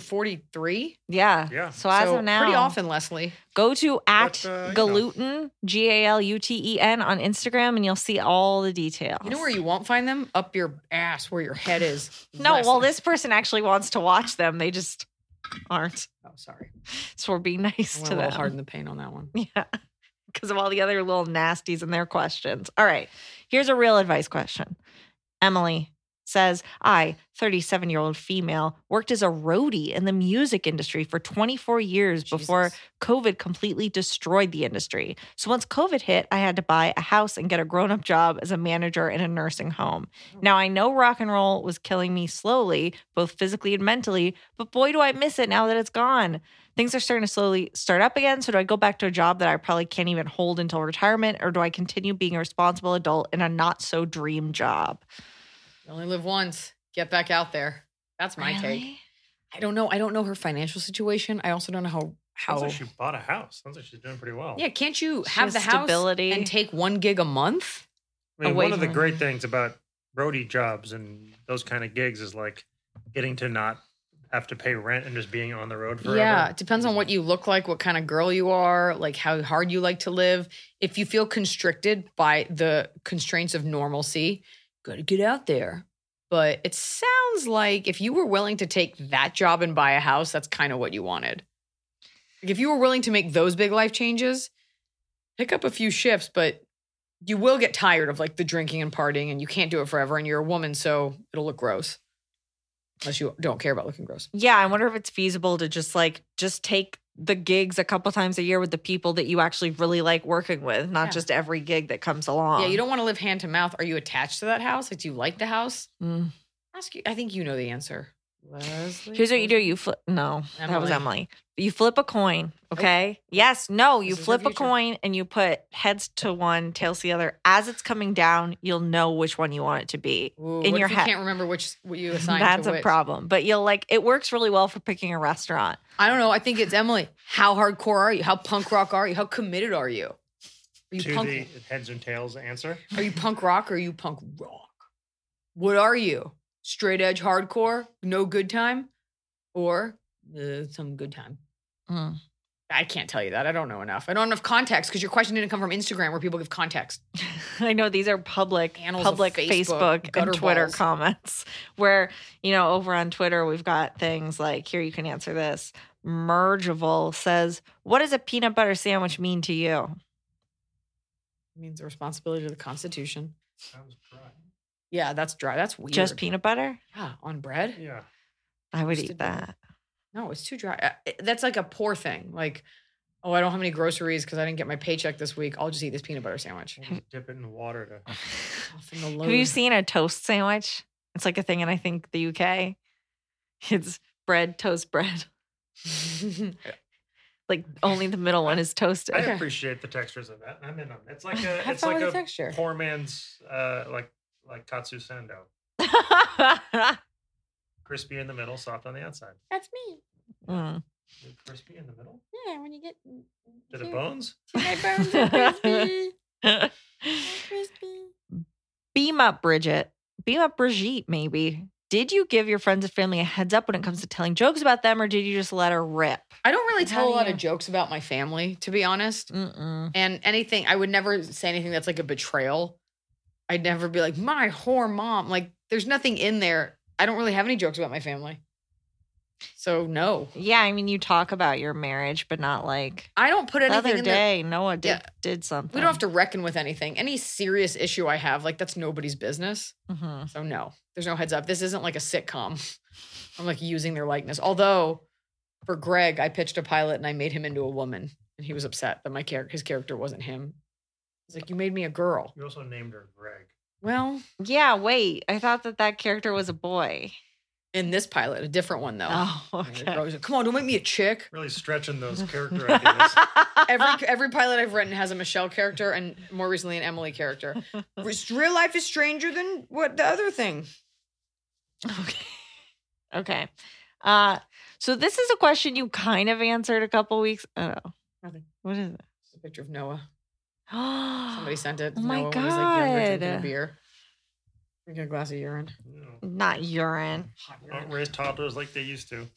Speaker 4: 243.
Speaker 5: Yeah. So as of now,
Speaker 4: pretty often, Leslie.
Speaker 5: Go to @Galuten, GALUTEN on Instagram, and you'll see all the details.
Speaker 4: You know where you won't find them? Up your ass, where your head is.
Speaker 5: No, well, this person actually wants to watch them. They just aren't.
Speaker 4: Oh, sorry.
Speaker 5: So we're being nice to them.
Speaker 4: A little hard in the paint on that one.
Speaker 5: Yeah. Because of all the other little nasties and their questions. All right. Here's a real advice question. Emily says, I, 37-year-old female, worked as a roadie in the music industry for 24 years before COVID completely destroyed the industry. So once COVID hit, I had to buy a house and get a grown-up job as a manager in a nursing home. Now, I know rock and roll was killing me slowly, both physically and mentally, but boy, do I miss it now that it's gone. Things are starting to slowly start up again. So do I go back to a job that I probably can't even hold until retirement, or do I continue being a responsible adult in a not-so-dream job?
Speaker 4: You only live once. Get back out there. That's my take. I don't know. I don't know her financial situation. I also don't know how.
Speaker 6: Sounds like she bought a house. Sounds like she's doing pretty well.
Speaker 4: Yeah, can't you have the house and take 1 gig a month?
Speaker 6: I mean, one of the great things about roadie jobs and those kind of gigs is like getting to not have to pay rent and just being on the road forever.
Speaker 4: Yeah, it depends on what you look like, what kind of girl you are, like how hard you like to live. If you feel constricted by the constraints of normalcy, got to get out there. But it sounds like if you were willing to take that job and buy a house, that's kind of what you wanted. Like if you were willing to make those big life changes, pick up a few shifts, but you will get tired of like the drinking and partying, and you can't do it forever, and you're a woman, so it'll look gross. Unless you don't care about looking gross.
Speaker 5: Yeah, I wonder if it's feasible to just take the gigs a couple times a year with the people that you actually really like working with, not just every gig that comes along.
Speaker 4: Yeah, you don't want to live hand to mouth. Are you attached to that house? Like, do you like the house? Ask you. I think you know the answer. Leslie.
Speaker 5: Here's what you do. You flip. No, that was
Speaker 4: Emily.
Speaker 5: Emily. You flip a coin. Okay. Yes. No. You
Speaker 4: This is
Speaker 5: flip
Speaker 4: the
Speaker 5: a
Speaker 4: future.
Speaker 5: coin and you put heads to one, tails to the other. As it's coming down, you'll know which one you want it to be
Speaker 4: Ooh,
Speaker 5: in
Speaker 4: what
Speaker 5: your
Speaker 4: if you
Speaker 5: head.
Speaker 4: can't remember what you assigned
Speaker 5: That's
Speaker 4: to
Speaker 5: a
Speaker 4: which?
Speaker 5: problem. But you'll it works really well for picking a restaurant.
Speaker 4: I don't know. I think it's Emily. How hardcore are you? How punk rock are you? How committed are you? Are you
Speaker 6: To
Speaker 4: punk?
Speaker 6: the heads and tails answer.
Speaker 4: Are you punk rock or are you punk rock? What are you? Straight edge hardcore? No good time? Or some good time?
Speaker 5: Mm.
Speaker 4: I can't tell you that. I don't know enough. I don't have enough context because your question didn't come from Instagram where people give context.
Speaker 5: I know these are public
Speaker 4: Annals of
Speaker 5: Facebook
Speaker 4: gutter
Speaker 5: and Twitter
Speaker 4: balls.
Speaker 5: comments where, over on Twitter, we've got things like, here, you can answer this. Mergeable says, what does a peanut butter sandwich mean to you?
Speaker 4: It means a responsibility to the Constitution.
Speaker 6: Sounds dry.
Speaker 4: Yeah, that's dry. That's weird.
Speaker 5: Just peanut butter?
Speaker 4: Yeah, on bread?
Speaker 6: Yeah.
Speaker 5: I would
Speaker 4: Just
Speaker 5: eat
Speaker 4: a bit.
Speaker 5: that.
Speaker 4: No, it's too dry. That's like a poor thing. Like, oh, I don't have any groceries because I didn't get my paycheck this week. I'll just eat this peanut butter sandwich.
Speaker 6: We'll just dip it in water to.
Speaker 4: From the
Speaker 5: Have you
Speaker 4: load.
Speaker 5: seen a toast sandwich? It's like a thing in, I think, the UK. It's bread, toast, bread. Like only the middle one is toasted.
Speaker 6: I appreciate the textures of that. I'm in on it. It's like a.
Speaker 4: Have
Speaker 6: It's
Speaker 4: fun
Speaker 6: like
Speaker 4: with
Speaker 6: a
Speaker 4: the texture.
Speaker 6: poor man's like katsu sando. Crispy in the middle, soft on the outside.
Speaker 4: That's me.
Speaker 5: Mm.
Speaker 6: Is it crispy in the middle?
Speaker 4: Yeah, when you get
Speaker 6: To the bones?
Speaker 4: my bones are crispy. Crispy.
Speaker 5: Beam up, Bridget. Beam up, Brigitte, maybe. Did you give your friends and family a heads up when it comes to telling jokes about them, or did you just let her rip?
Speaker 4: I don't really
Speaker 5: How
Speaker 4: tell a
Speaker 5: do
Speaker 4: lot
Speaker 5: you-
Speaker 4: of jokes about my family, to be honest.
Speaker 5: Mm-mm.
Speaker 4: And anything, I would never say anything that's like a betrayal. I'd never be like, my whore mom. Like, there's nothing in there. I don't really have any jokes about my family. So, no.
Speaker 5: Yeah, I mean, you talk about your marriage, but not like
Speaker 4: I don't put
Speaker 5: the
Speaker 4: anything
Speaker 5: other
Speaker 4: in
Speaker 5: day. Noah
Speaker 4: Yeah.
Speaker 5: did something.
Speaker 4: We don't have to reckon with anything. Any serious issue I have, like, that's nobody's business.
Speaker 5: Mhm.
Speaker 4: So, no, there's no heads up. This isn't like a sitcom. I'm like using their likeness. Although, for Greg, I pitched a pilot and I made him into a woman. And he was upset that his character wasn't him. He's like, you made me a girl.
Speaker 6: You also named her Greg.
Speaker 4: Well,
Speaker 5: Yeah, wait. I thought that character was a boy.
Speaker 4: in this pilot, a different one though.
Speaker 5: Oh,
Speaker 4: And the girl
Speaker 5: okay.
Speaker 4: was like, come on, don't make me a chick.
Speaker 6: Really stretching those character ideas.
Speaker 4: Every pilot I've written has a Michelle character and more recently an Emily character. Real life is stranger than what the other thing.
Speaker 5: Okay. So this is a question you kind of answered a couple weeks. Oh,
Speaker 4: Nothing.
Speaker 5: what is it?
Speaker 4: It's a picture of Noah.
Speaker 5: Somebody
Speaker 4: Somebody sent it.
Speaker 5: Oh my
Speaker 4: Noah when he was like younger drinking a
Speaker 5: God.
Speaker 4: beer. Drinking a glass of urine.
Speaker 5: Not urine.
Speaker 4: Hot
Speaker 6: Don't
Speaker 4: urine.
Speaker 6: raise toddlers like they used to.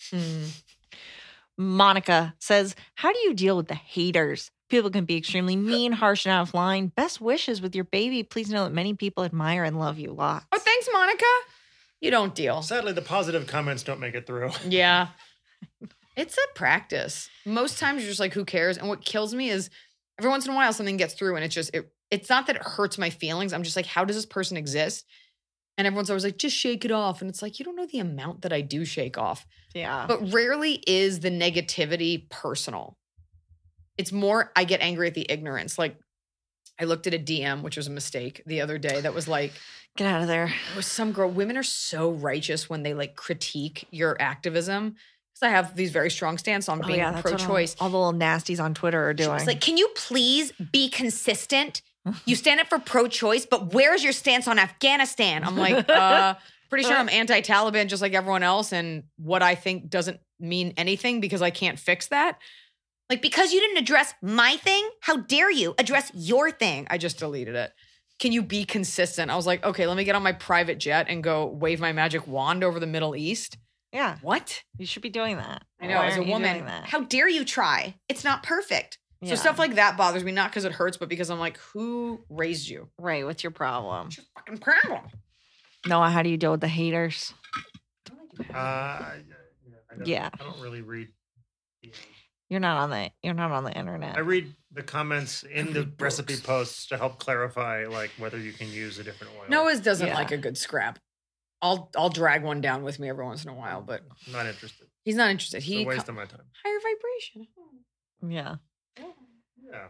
Speaker 5: Monica says, how do you deal with the haters? People can be extremely mean, harsh, and out of line. Best wishes with your baby. Please know that many people admire and love you lots.
Speaker 4: Oh, thanks, Monica. You don't deal.
Speaker 6: Sadly, the positive comments don't make it through.
Speaker 4: Yeah. It's a practice. Most times you're just like, who cares? And what kills me is every once in a while something gets through and it's not that it hurts my feelings. I'm just like, how does this person exist? And everyone's always like, just shake it off. And it's like, you don't know the amount that I do shake off.
Speaker 5: Yeah.
Speaker 4: But rarely is the negativity personal. It's more, I get angry at the ignorance. Like, I looked at a DM, which was a mistake the other day, that was like,
Speaker 5: Get out of there.
Speaker 4: there was some girl, women are so righteous when they like critique your activism. Because I have these very strong stance on being
Speaker 5: that's what
Speaker 4: pro-choice.
Speaker 5: all the little nasties on Twitter are doing.
Speaker 4: It's like, can you please be consistent? You stand up for pro-choice, but where's your stance on Afghanistan? I'm like, pretty sure I'm anti-Taliban just like everyone else. And what I think doesn't mean anything because I can't fix that. Like, because you didn't address my thing, how dare you address your thing? I just deleted it. Can you be consistent? I was like, okay, let me get on my private jet and go wave my magic wand over the Middle East.
Speaker 5: yeah,
Speaker 4: What?
Speaker 5: you should be doing that.
Speaker 4: I know,
Speaker 5: Why
Speaker 4: as a
Speaker 5: aren't you
Speaker 4: woman,
Speaker 5: doing that?
Speaker 4: how dare you try? It's not perfect.
Speaker 5: Yeah.
Speaker 4: So stuff like that bothers me, not because it hurts, but because I'm like, who raised you?
Speaker 5: Right, what's your problem?
Speaker 4: What's your fucking problem?
Speaker 5: Noah, how do you deal with the haters?
Speaker 6: I
Speaker 5: Yeah.
Speaker 6: don't really read.
Speaker 5: You're not on the internet.
Speaker 6: I read the comments in the recipe posts to help clarify, like whether you can use a different oil.
Speaker 4: Noah's doesn't
Speaker 5: Yeah.
Speaker 4: like a good scrap. I'll drag one down with me every once in a while, but
Speaker 6: I'm not interested.
Speaker 4: he's not interested.
Speaker 6: It's
Speaker 4: He
Speaker 6: a waste of my time.
Speaker 4: higher vibration.
Speaker 5: Yeah.
Speaker 6: Yeah.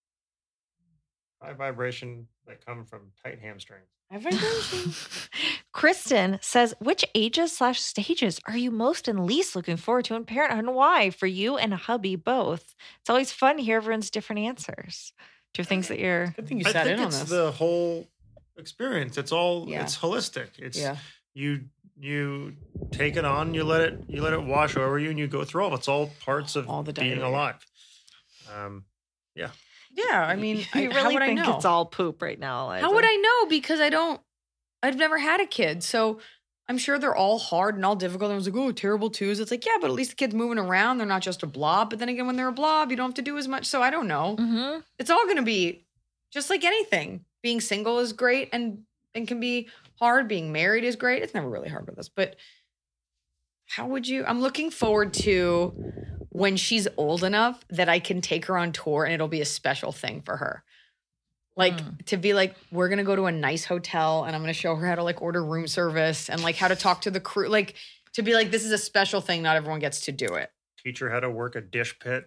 Speaker 6: High vibration that come from tight hamstrings.
Speaker 4: High vibration.
Speaker 5: Kristen says, which ages/stages are you most and least looking forward to in parenthood and why for you and hubby both? It's always fun to hear everyone's different answers. Do you think that you're...
Speaker 4: Good thing you sat in on this.
Speaker 6: It's the whole experience. It's all, it's holistic. It's you take it on, you let it wash over you and you go through all. It's all parts of all being alive. Yeah.
Speaker 4: Yeah, I mean,
Speaker 5: you really think it's all poop right now, Eliza?
Speaker 4: How would I know? Because I've never had a kid. So I'm sure they're all hard and all difficult. Everyone's like, oh, terrible twos. It's like, yeah, but at least the kid's moving around. They're not just a blob. But then again, when they're a blob, you don't have to do as much. So I don't know.
Speaker 5: Mm-hmm.
Speaker 4: It's all going to be just like anything. Being single is great and can be hard. Being married is great. It's never really hard with us. But how would you? I'm looking forward to when she's old enough that I can take her on tour and it'll be a special thing for her. Like to be like, we're going to go to a nice hotel and I'm going to show her how to like order room service and like how to talk to the crew. Like to be like, this is a special thing. Not everyone gets to do it.
Speaker 6: Teach her how to work a dish pit.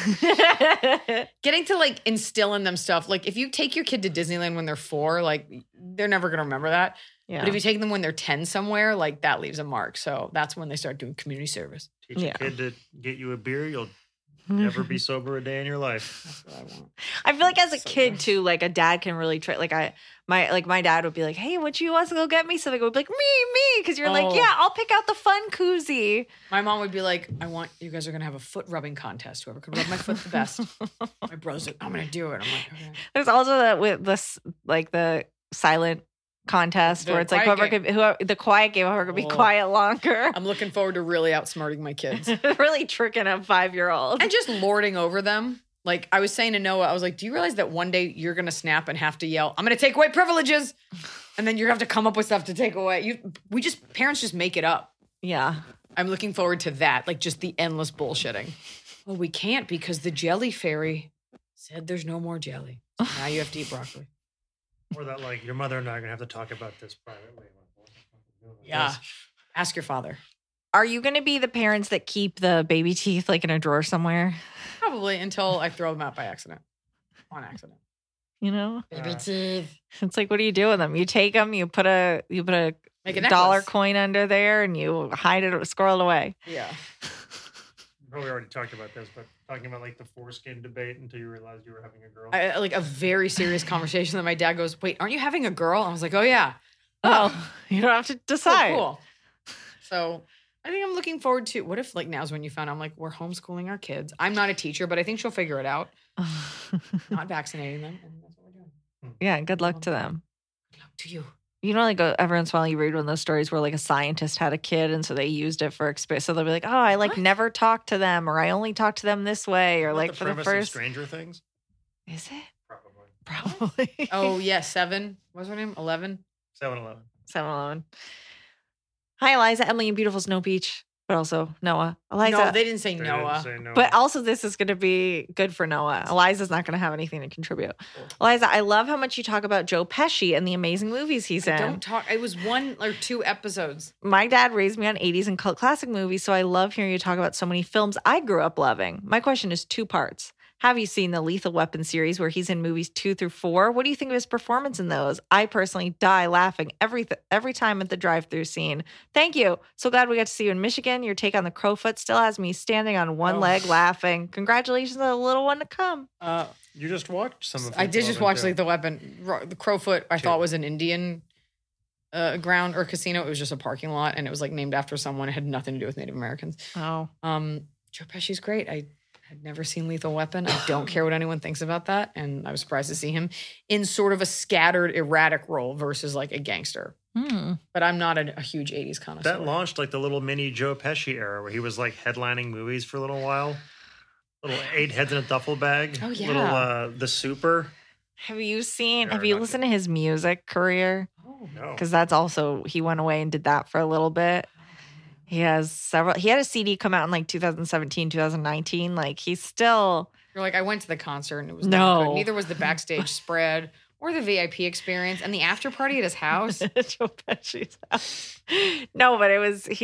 Speaker 4: Getting to like instill in them stuff. Like if you take your kid to Disneyland when they're 4, like they're never going to remember that. Yeah. But if you take them when they're 10 somewhere, like that leaves a mark. So that's when they start doing community service.
Speaker 6: Teach a kid to get you a beer. You'll never be sober a day in your life.
Speaker 4: That's what I want.
Speaker 5: I feel like as a kid too, like a dad can really try. Like my dad would be like, "Hey, what you want to go get me?" Something would be like, "Me," because you're like, "Yeah, I'll pick out the fun koozie."
Speaker 4: My mom would be like, "I want you guys are gonna have a foot rubbing contest. Whoever can rub my foot the best." My brother's like, "I'm gonna do it." I'm like, "Okay."
Speaker 5: There's also that with this, like the silent contest where it's like whoever the quiet game, whoever could be quiet longer.
Speaker 4: I'm looking forward to really outsmarting my kids.
Speaker 5: Really tricking a 5-year-old.
Speaker 4: And just lording over them. Like I was saying to Noah, I was like, do you realize that one day you're going to snap and have to yell, I'm going to take away privileges. And then you're going to have to come up with stuff to take away. Parents just make it up.
Speaker 5: Yeah.
Speaker 4: I'm looking forward to that. Like just the endless bullshitting. Well, we can't because the jelly fairy said there's no more jelly. So now you have to eat broccoli.
Speaker 6: Or that, like, your mother and I are going to have to talk about this privately.
Speaker 4: Yeah. Ask your father.
Speaker 5: Are you going to be the parents that keep the baby teeth, like, in a drawer somewhere?
Speaker 4: Probably until I throw them out by accident. On accident.
Speaker 5: You know?
Speaker 4: Baby teeth.
Speaker 5: It's like, what do you do with them? You take them, you put a dollar coin under there, and you hide it, squirrel it away.
Speaker 4: Yeah.
Speaker 6: Probably already talked about this, but talking about like the foreskin debate until you realized you were having a girl.
Speaker 4: Like a very serious conversation that my dad goes, wait, aren't you having a girl? I was like, oh yeah.
Speaker 5: Oh, you don't have to decide.
Speaker 4: Cool. So I think I'm looking forward to, what if like now's when you found out, I'm like, we're homeschooling our kids. I'm not a teacher, but I think she'll figure it out. Not vaccinating them. And that's what we're doing.
Speaker 5: Yeah. Good luck to them.
Speaker 4: Good luck to you.
Speaker 5: You know, like every once in a while you read one of those stories where like a scientist had a kid and so they used it for experience. So they'll be like, oh, I like never talk to them or I only talk to them this way or like for the first.
Speaker 6: Stranger Things?
Speaker 5: Is it?
Speaker 6: Probably.
Speaker 5: Oh,
Speaker 4: yeah. 7. What's her name? 11?
Speaker 6: 7-Eleven.
Speaker 5: 7-Eleven. Hi, Eliza. Emily in beautiful Snow Beach. But also Noah. Eliza.
Speaker 4: No, they didn't say Noah.
Speaker 5: But also this is going to be good for Noah. Eliza's not going to have anything to contribute. Cool. Eliza, I love how much you talk about Joe Pesci and the amazing movies he's in.
Speaker 4: Don't talk. It was 1 or 2 episodes.
Speaker 5: My dad raised me on 80s and cult classic movies, so I love hearing you talk about so many films I grew up loving. My question is 2 parts. Have you seen the Lethal Weapon series where he's in movies 2 through 4? What do you think of his performance in those? I personally die laughing every time at the drive-through scene. Thank you. So glad we got to see you in Michigan. Your take on the Crowfoot still has me standing on one leg laughing. Congratulations on the little one to come.
Speaker 6: You just watched some of it.
Speaker 4: I did just watch Lethal Weapon. The Crowfoot I thought was an Indian ground or casino. It was just a parking lot and it was like named after someone. It had nothing to do with Native Americans.
Speaker 5: Oh.
Speaker 4: Joe Pesci's great. I'd never seen Lethal Weapon. I don't care what anyone thinks about that. And I was surprised to see him in sort of a scattered, erratic role versus like a gangster. But I'm not a huge 80s connoisseur.
Speaker 6: That launched like the little mini Joe Pesci era where he was like headlining movies for a little while. Little 8 heads in a duffel bag.
Speaker 4: Oh, yeah.
Speaker 6: Little The Super.
Speaker 5: Have you listened to his music career?
Speaker 4: Oh,
Speaker 6: no.
Speaker 5: Because that's also, he went away and did that for a little bit. He had a CD come out in like 2017, 2019. Like he's still.
Speaker 4: You're like, I went to the concert and it was not good. Neither was the backstage spread or the VIP experience and the after party at his house.
Speaker 5: Joe Pesci's house. No, but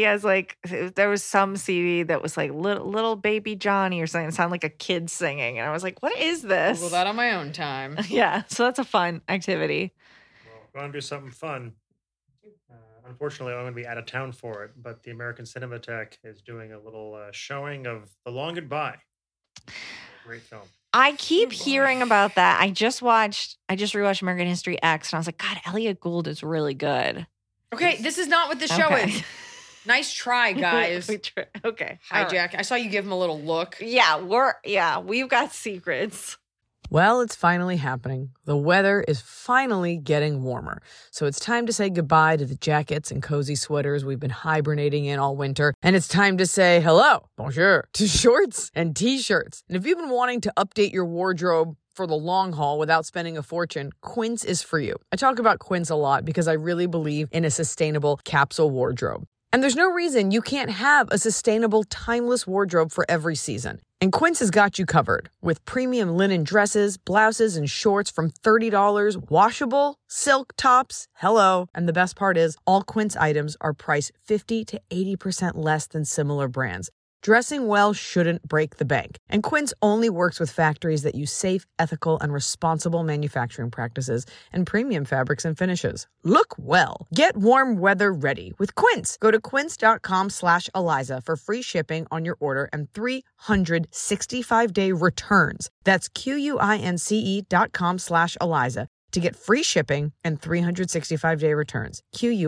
Speaker 5: there was some CD that was like little baby Johnny or something. It sounded like a kid singing. And I was like, what is this?
Speaker 4: Google that on my own time.
Speaker 5: Yeah. So that's a fun activity.
Speaker 6: Well, going to do something fun. Unfortunately, I'm going to be out of town for it, but the American Cinematheque is doing a little showing of The Long Goodbye. Great film.
Speaker 5: I keep hearing about that. I just rewatched American History X, and I was like, God, Elliot Gould is really good.
Speaker 4: Okay, this is not what the show is. Nice try, guys.
Speaker 5: Okay.
Speaker 4: Hijack. I saw you give him a little look.
Speaker 5: Yeah, we've got secrets.
Speaker 7: Well, it's finally happening. The weather is finally getting warmer. So it's time to say goodbye to the jackets and cozy sweaters we've been hibernating in all winter. And it's time to say hello, bonjour, to shorts and t-shirts. And if you've been wanting to update your wardrobe for the long haul without spending a fortune, Quince is for you. I talk about Quince a lot because I really believe in a sustainable capsule wardrobe. And there's no reason you can't have a sustainable, timeless wardrobe for every season. And Quince has got you covered with premium linen dresses, blouses, and shorts from $30, washable, silk tops, hello. And the best part is, all Quince items are priced 50 to 80% less than similar brands. Dressing well shouldn't break the bank. And Quince only works with factories that use safe, ethical, and responsible manufacturing practices and premium fabrics and finishes. Look well. Get warm weather ready with Quince. Go to quince.com/Eliza for free shipping on your order and 365-day returns. That's QUINCE.com/Eliza to get free shipping and 365-day returns.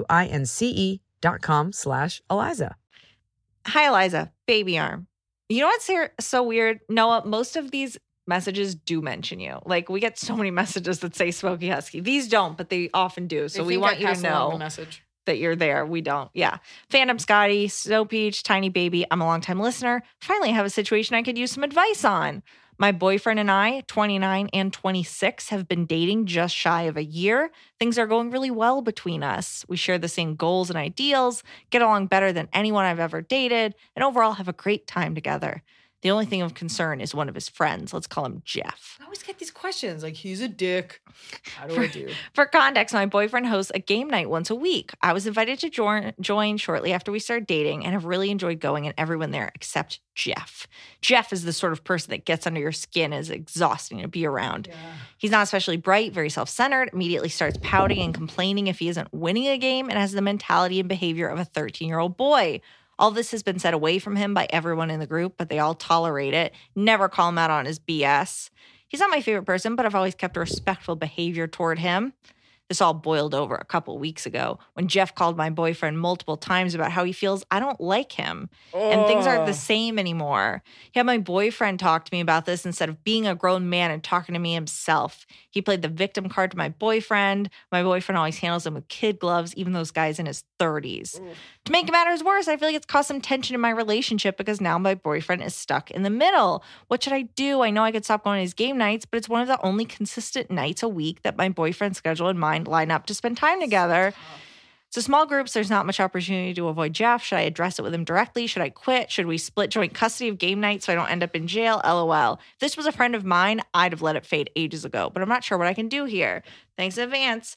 Speaker 7: QUINCE.com/Eliza.
Speaker 5: Hi, Eliza. Baby arm. You know what's so weird? Noah, most of these messages do mention you. Like, we get so many messages that say Smokey Husky. These don't, but they often do. So we want you to know that you're there. We don't. Yeah. Phantom Scotty, Snow Peach, Tiny Baby. I'm a longtime listener. Finally, I have a situation I could use some advice on. My boyfriend and I, 29 and 26, have been dating just shy of a year. Things are going really well between us. We share the same goals and ideals, get along better than anyone I've ever dated, and overall have a great time together. The only thing of concern is one of his friends. Let's call him Jeff.
Speaker 4: I always get these questions like, he's a dick. How do I do?
Speaker 5: For context, my boyfriend hosts a game night once a week. I was invited to join shortly after we started dating and have really enjoyed going, and everyone there except Jeff. Jeff is the sort of person that gets under your skin, is exhausting to be around. Yeah. He's not especially bright, very self-centered, immediately starts pouting and complaining if he isn't winning a game, and has the mentality and behavior of a 13-year-old boy. All this has been said away from him by everyone in the group, but they all tolerate it, never call him out on his BS. He's not my favorite person, but I've always kept a respectful behavior toward him. This all boiled over a couple weeks ago when Jeff called my boyfriend multiple times about how he feels I don't like him and things aren't the same anymore. He had my boyfriend talk to me about this instead of being a grown man and talking to me himself. He played the victim card to my boyfriend. My boyfriend always handles him with kid gloves, even those guys in his 30s. To make matters worse, I feel like it's caused some tension in my relationship because now my boyfriend is stuck in the middle. What should I do? I know I could stop going to his game nights, but it's one of the only consistent nights a week that my boyfriend's schedule and mine line up to spend time together. So small groups, there's not much opportunity to avoid Jeff. Should I address it with him directly? Should I quit? Should we split joint custody of game night so I don't end up in jail? LOL. If this was a friend of mine, I'd have let it fade ages ago, but I'm not sure what I can do here. Thanks in advance.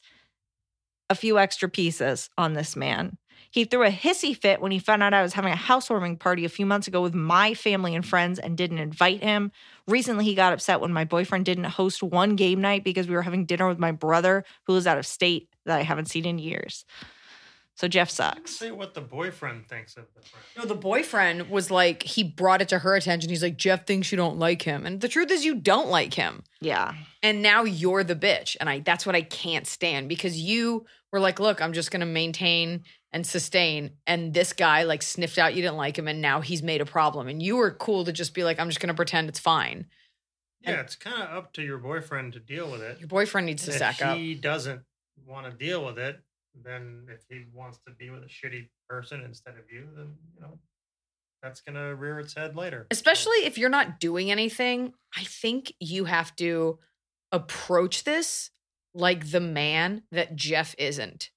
Speaker 5: A few extra pieces on this man. He threw a hissy fit when he found out I was having a housewarming party a few months ago with my family and friends and didn't invite him. Recently, he got upset when my boyfriend didn't host one game night because we were having dinner with my brother who lives out of state that I haven't seen in years. So Jeff sucks.
Speaker 6: Say what the boyfriend thinks of the friend.
Speaker 4: No, the boyfriend was like, he brought it to her attention. He's like, Jeff thinks you don't like him. And the truth is you don't like him.
Speaker 5: Yeah.
Speaker 4: And now you're the bitch. And that's what I can't stand because you were like, look, I'm just going to maintain and sustain. And this guy like sniffed out you didn't like him and now he's made a problem. And you were cool to just be like, I'm just going to pretend it's fine.
Speaker 6: Yeah,
Speaker 4: and
Speaker 6: it's kind of up to your boyfriend to deal with it.
Speaker 4: Your boyfriend needs to sack up.
Speaker 6: If he doesn't want to deal with it, then if he wants to be with a shitty person instead of you, then, you know, that's going to rear its head later.
Speaker 4: Especially if you're not doing anything, I think you have to approach this like the man that Jeff isn't.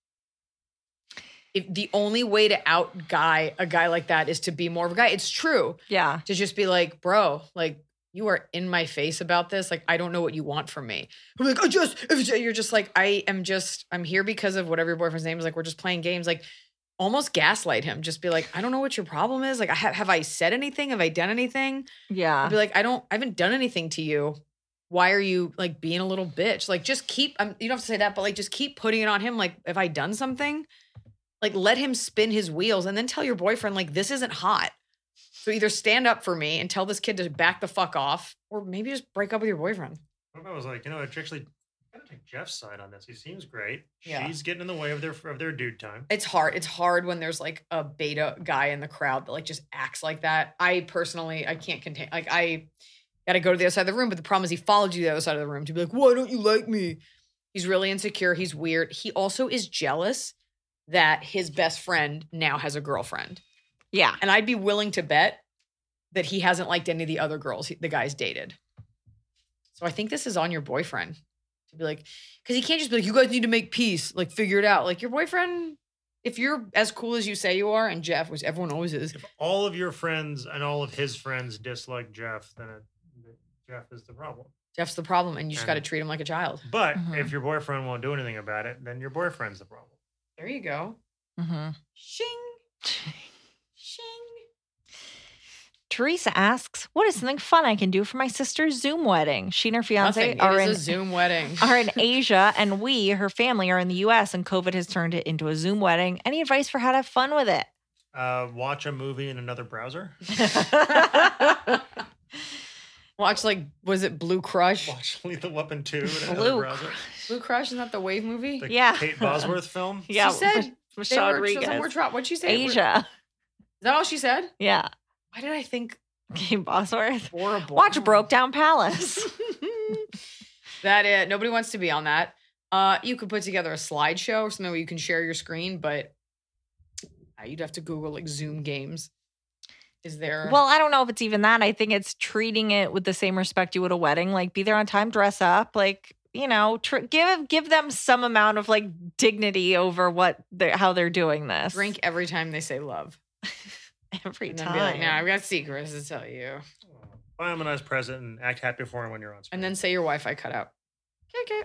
Speaker 4: If the only way to out a guy like that is to be more of a guy. It's true.
Speaker 5: Yeah.
Speaker 4: To just be like, bro, like, you are in my face about this. Like, I don't know what you want from me. I'm like, you're just like, I'm here because of whatever your boyfriend's name is. Like, we're just playing games. Like, almost gaslight him. Just be like, I don't know what your problem is. Like, have I said anything? Have I done anything?
Speaker 5: Yeah.
Speaker 4: I'd be like, I haven't done anything to you. Why are you like being a little bitch? Like, just keep, you don't have to say that, but like, just keep putting it on him. Like, have I done something? Like, let him spin his wheels and then tell your boyfriend, like, this isn't hot. So either stand up for me and tell this kid to back the fuck off, or maybe just break up with your boyfriend.
Speaker 6: What if I was like, I actually gotta take Jeff's side on this. He seems great.
Speaker 4: Yeah.
Speaker 6: She's getting in the way of their dude time.
Speaker 4: It's hard. It's hard when there's like a beta guy in the crowd that like just acts like that. I can't contain. Like, I gotta go to the other side of the room, but the problem is he followed you to the other side of the room to be like, why don't you like me? He's really insecure. He's weird. He also is jealous that his best friend now has a girlfriend.
Speaker 5: Yeah.
Speaker 4: And I'd be willing to bet that he hasn't liked any of the other girls the guy's dated. So I think this is on your boyfriend to be like, because he can't just be like, you guys need to make peace, like figure it out. Like, your boyfriend, if you're as cool as you say you are, and Jeff, which everyone always is.
Speaker 6: If all of your friends and all of his friends dislike Jeff, then Jeff is the problem.
Speaker 4: Jeff's the problem, and you just got to treat him like a child.
Speaker 6: But if your boyfriend won't do anything about it, then your boyfriend's the problem.
Speaker 4: There you go. Shing. Shing.
Speaker 5: Teresa asks, what is something fun I can do for my sister's Zoom wedding? She and her fiance
Speaker 4: Nothing. It is a Zoom wedding.
Speaker 5: are in Asia, and her family, are in the U.S., and COVID has turned it into a Zoom wedding. Any advice for how to have fun with it?
Speaker 6: Watch a movie in another browser.
Speaker 4: Watch, like, was it Blue Crush?
Speaker 6: Watch Lethal Weapon 2 in another browser.
Speaker 4: Blue Crush, isn't that the Wave movie?
Speaker 6: The Kate Bosworth film?
Speaker 5: Yeah.
Speaker 4: She said
Speaker 5: Michelle Rodriguez.
Speaker 4: What'd she say?
Speaker 5: Asia.
Speaker 4: Is that all she said?
Speaker 5: Yeah.
Speaker 4: Why did I think
Speaker 5: Kate Bosworth?
Speaker 4: horrible?
Speaker 5: Watch Broke Down Palace.
Speaker 4: That it. Nobody wants to be on that. You could put together a slideshow or something where you can share your screen, but you'd have to Google like Zoom games. Is there?
Speaker 5: Well, I don't know if it's even that. I think it's treating it with the same respect you would a wedding. Like, be there on time, dress up. Like, give them some amount of like dignity over how they're doing this.
Speaker 4: Drink every time they say love.
Speaker 5: Every
Speaker 4: And
Speaker 5: time.
Speaker 4: then be like, I've got secrets to tell you.
Speaker 6: Buy them a nice present and act happy for him when you're on screen.
Speaker 4: And then say your Wi-Fi cut out. Okay.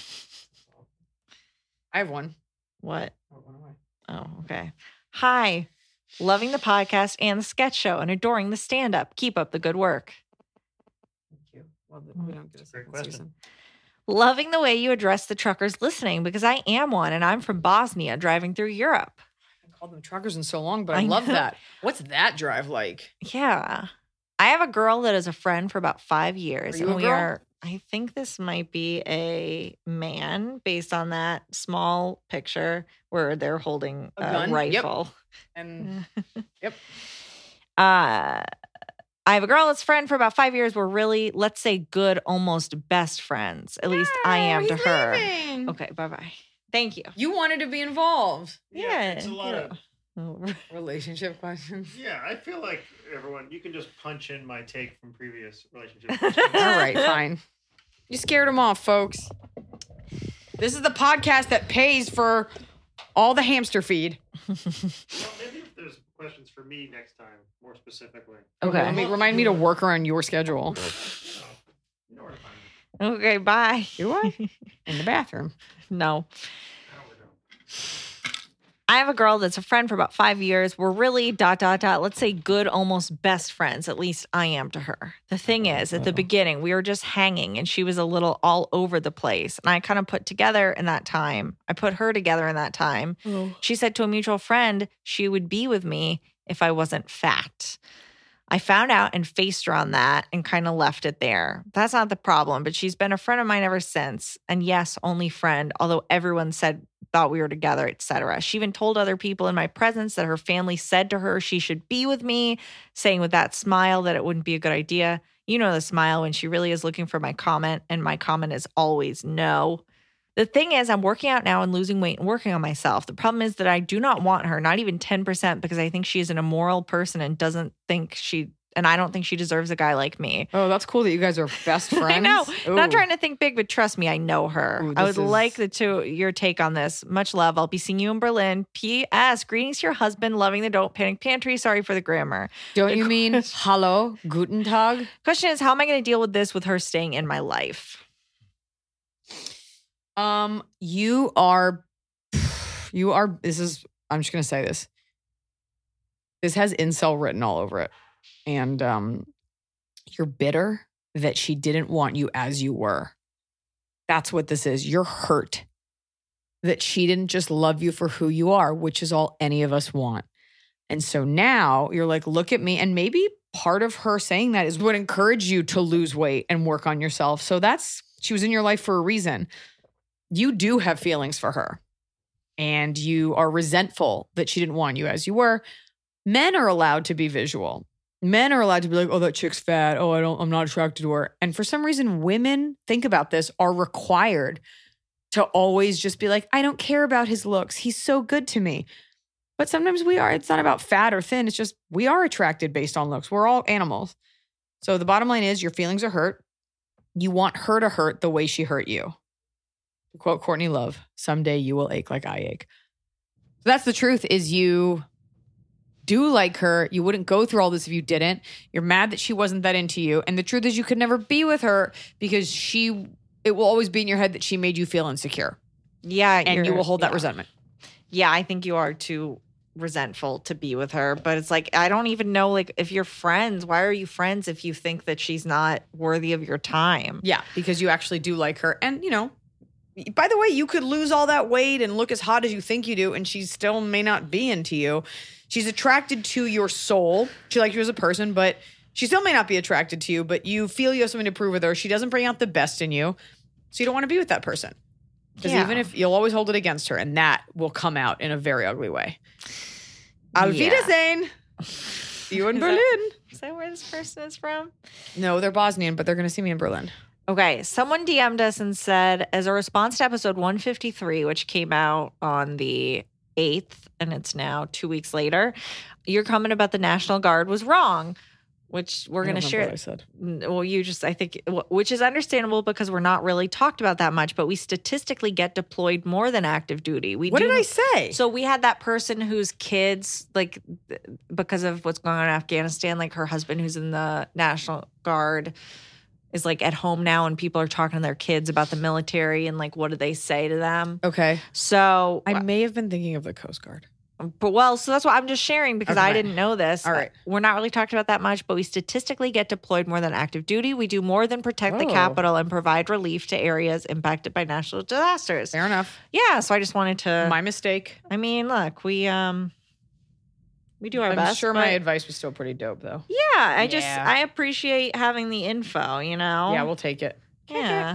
Speaker 4: I have one.
Speaker 5: What?
Speaker 4: Oh, one away.
Speaker 5: Oh, okay. Hi. Loving the podcast and the sketch show and adoring the stand-up. Keep up the good work.
Speaker 4: Thank you. Well, we don't get a second season.
Speaker 5: Loving the way you address the truckers listening, because I am one and I'm from Bosnia driving through Europe.
Speaker 4: I haven't called them truckers in so long, but I love
Speaker 5: know.
Speaker 4: that. What's that drive like?
Speaker 5: Yeah. I have a girl that is a friend for about 5 years.
Speaker 4: Are you
Speaker 5: and
Speaker 4: a girl?
Speaker 5: I think this might be a man based on that small picture where they're holding
Speaker 4: A gun?
Speaker 5: rifle.
Speaker 4: And yep.
Speaker 5: I have a girl that's a friend for about 5 years. We're really, let's say, good, almost best friends. At least I am to
Speaker 4: he's
Speaker 5: her.
Speaker 4: leaving.
Speaker 5: Okay, bye-bye. Thank you.
Speaker 4: You wanted to be involved.
Speaker 5: Yeah,
Speaker 6: it's a lot of...
Speaker 4: Relationship questions.
Speaker 6: Yeah, I feel like everyone, you can just punch in my take from previous relationships.
Speaker 4: All right, fine. You scared them off, folks. This is the podcast that pays for all the hamster feed.
Speaker 6: Well, maybe if there's questions for me next time, more specifically.
Speaker 5: Okay.
Speaker 4: Remind me to work around your schedule.
Speaker 6: You know where to find me.
Speaker 5: Okay, bye.
Speaker 4: Do I? In the bathroom.
Speaker 5: No.
Speaker 6: Now we don't.
Speaker 5: I have a girl that's a friend for about 5 years. We're really ... let's say good, almost best friends. At least I am to her. The thing is, at the beginning, we were just hanging and she was a little all over the place. And I kind of put her together in that time. She said to a mutual friend she would be with me if I wasn't fat. I found out and faced her on that and kind of left it there. That's not the problem, but she's been a friend of mine ever since. And yes, only friend, although everyone thought we were together, etc. She even told other people in my presence that her family said to her she should be with me, saying with that smile that it wouldn't be a good idea. You know the smile when she really is looking for my comment, and my comment is always no. The thing is, I'm working out now and losing weight and working on myself. The problem is that I do not want her, not even 10%, because I think she is an immoral person and I don't think she deserves a guy like me.
Speaker 4: Oh, that's cool that you guys are best friends.
Speaker 5: I know.
Speaker 4: Ooh.
Speaker 5: Not trying to think big, but trust me, I know her.
Speaker 4: Ooh,
Speaker 5: I would like your take on this. Much love. I'll be seeing you in Berlin. P.S. Greetings to your husband. Loving the Don't Panic Pantry. Sorry for the grammar.
Speaker 4: Don't you mean hello, guten Tag?
Speaker 5: Question is, how am I going to deal with this with her staying in my life?
Speaker 4: You are, I'm just going to say this. This has incel written all over it. And you're bitter that she didn't want you as you were. That's what this is. You're hurt that she didn't just love you for who you are, which is all any of us want. And so now you're like, look at me. And maybe part of her saying that is what encouraged you to lose weight and work on yourself. So she was in your life for a reason. You do have feelings for her and you are resentful that she didn't want you as you were. Men are allowed to be visual. Men are allowed to be like, oh, that chick's fat. Oh, I'm not attracted to her. And for some reason, women, think about this, are required to always just be like, I don't care about his looks. He's so good to me. But sometimes we are. It's not about fat or thin. It's just we are attracted based on looks. We're all animals. So the bottom line is your feelings are hurt. You want her to hurt the way she hurt you. To quote Courtney Love, someday you will ache like I ache. So that's the truth is you do like her. You wouldn't go through all this if you didn't. You're mad that she wasn't that into you. And the truth is you could never be with her because it will always be in your head that she made you feel insecure.
Speaker 5: Yeah.
Speaker 4: And you will hold that resentment.
Speaker 5: Yeah, I think you are too resentful to be with her. But it's like, I don't even know, like, if you're friends, why are you friends if you think that she's not worthy of your time?
Speaker 4: Yeah, because you actually do like her. And, by the way, you could lose all that weight and look as hot as you think you do, and she still may not be into you. She's attracted to your soul. She likes you as a person, but she still may not be attracted to you, but you feel you have something to prove with her. She doesn't bring out the best in you, so you don't want to be with that person. Because even if you'll always hold it against her, and that will come out in a very ugly way. Auf Wiedersehen. See you in Berlin.
Speaker 5: Is that where this person is from?
Speaker 4: No, they're Bosnian, but they're going to see me in Berlin.
Speaker 5: Okay, someone DM'd us and said, as a response to episode 153, which came out on the 8th, and it's now 2 weeks later, your comment about the National Guard was wrong, which we're going to share.
Speaker 4: What I said.
Speaker 5: Well, I think, which is understandable because we're not really talked about that much, but we statistically get deployed more than active duty.
Speaker 4: What did I say?
Speaker 5: So we had that person whose kids, like, because of what's going on in Afghanistan, like her husband who's in the National Guard is like at home now and people are talking to their kids about the military and like, what do they say to them?
Speaker 4: Okay.
Speaker 5: So
Speaker 4: I may have been thinking of the Coast Guard.
Speaker 5: But so that's why I'm just sharing because I didn't know this.
Speaker 4: All right.
Speaker 5: We're not really talking about that much, but we statistically get deployed more than active duty. We do more than protect the capital and provide relief to areas impacted by natural disasters.
Speaker 4: Fair enough.
Speaker 5: Yeah. So I just wanted to.
Speaker 4: My mistake.
Speaker 5: I mean, look, we do our best.
Speaker 4: I'm sure my advice was still pretty dope, though.
Speaker 5: Yeah, I appreciate having the info,
Speaker 4: Yeah, we'll take it.
Speaker 5: Yeah.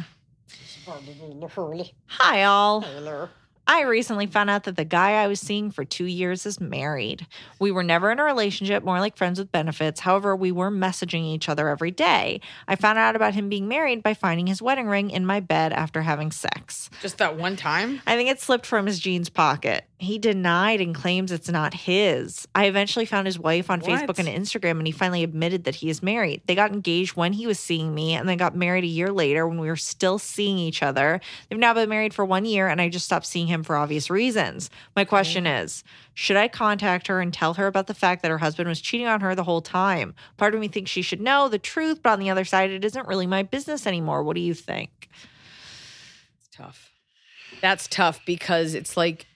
Speaker 5: Hi, all. I recently found out that the guy I was seeing for 2 years is married. We were never in a relationship, more like friends with benefits. However, we were messaging each other every day. I found out about him being married by finding his wedding ring in my bed after having sex.
Speaker 4: Just that one time?
Speaker 5: I think it slipped from his jeans pocket. He denied and claims it's not his. I eventually found his wife on Facebook and Instagram, and he finally admitted that he is married. They got engaged when he was seeing me, and then got married a year later when we were still seeing each other. They've now been married for 1 year, and I just stopped seeing him for obvious reasons. My question is, should I contact her and tell her about the fact that her husband was cheating on her the whole time? Part of me thinks she should know the truth, but on the other side, it isn't really my business anymore. What do you think?
Speaker 4: It's tough. That's tough because it's like,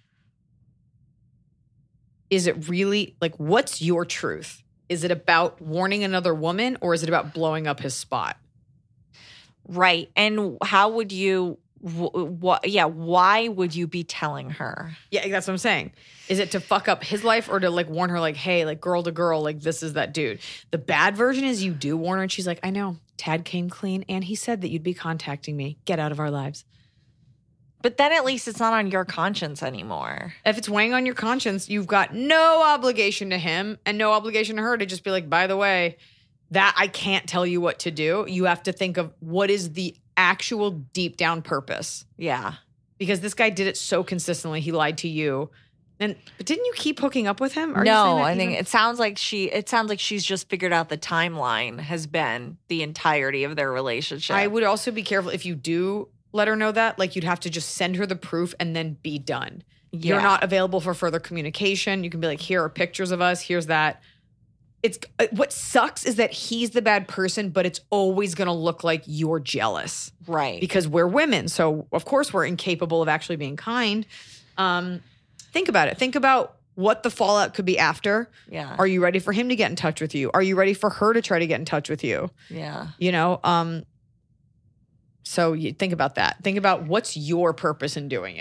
Speaker 4: is it really, like, what's your truth? Is it about warning another woman or is it about blowing up his spot?
Speaker 5: Right. And how would you, why would you be telling her?
Speaker 4: Yeah, that's what I'm saying. Is it to fuck up his life or to like warn her like, hey, like girl to girl, like this is that dude? The bad version is you do warn her and she's like, I know, Tad came clean and he said that you'd be contacting me. Get out of our lives.
Speaker 5: But then at least it's not on your conscience anymore.
Speaker 4: If it's weighing on your conscience, you've got no obligation to him and no obligation to her to just be like, by the way, that I can't tell you what to do. You have to think of what is the actual deep down purpose.
Speaker 5: Yeah.
Speaker 4: Because this guy did it so consistently. He lied to you. But didn't you keep hooking up with him?
Speaker 5: No, I think it sounds like she's just figured out the timeline has been the entirety of their relationship.
Speaker 4: I would also be careful if you do let her know that, like you'd have to just send her the proof and then be done. Yeah. You're not available for further communication. You can be like, here are pictures of us. Here's that. It's what sucks is that he's the bad person, but it's always going to look like you're jealous.
Speaker 5: Right.
Speaker 4: Because we're women. So of course we're incapable of actually being kind. Think about it. Think about what the fallout could be after.
Speaker 5: Yeah.
Speaker 4: Are you ready for him to get in touch with you? Are you ready for her to try to get in touch with you?
Speaker 5: Yeah.
Speaker 4: You know, so you think about that. Think about what's your purpose in doing it.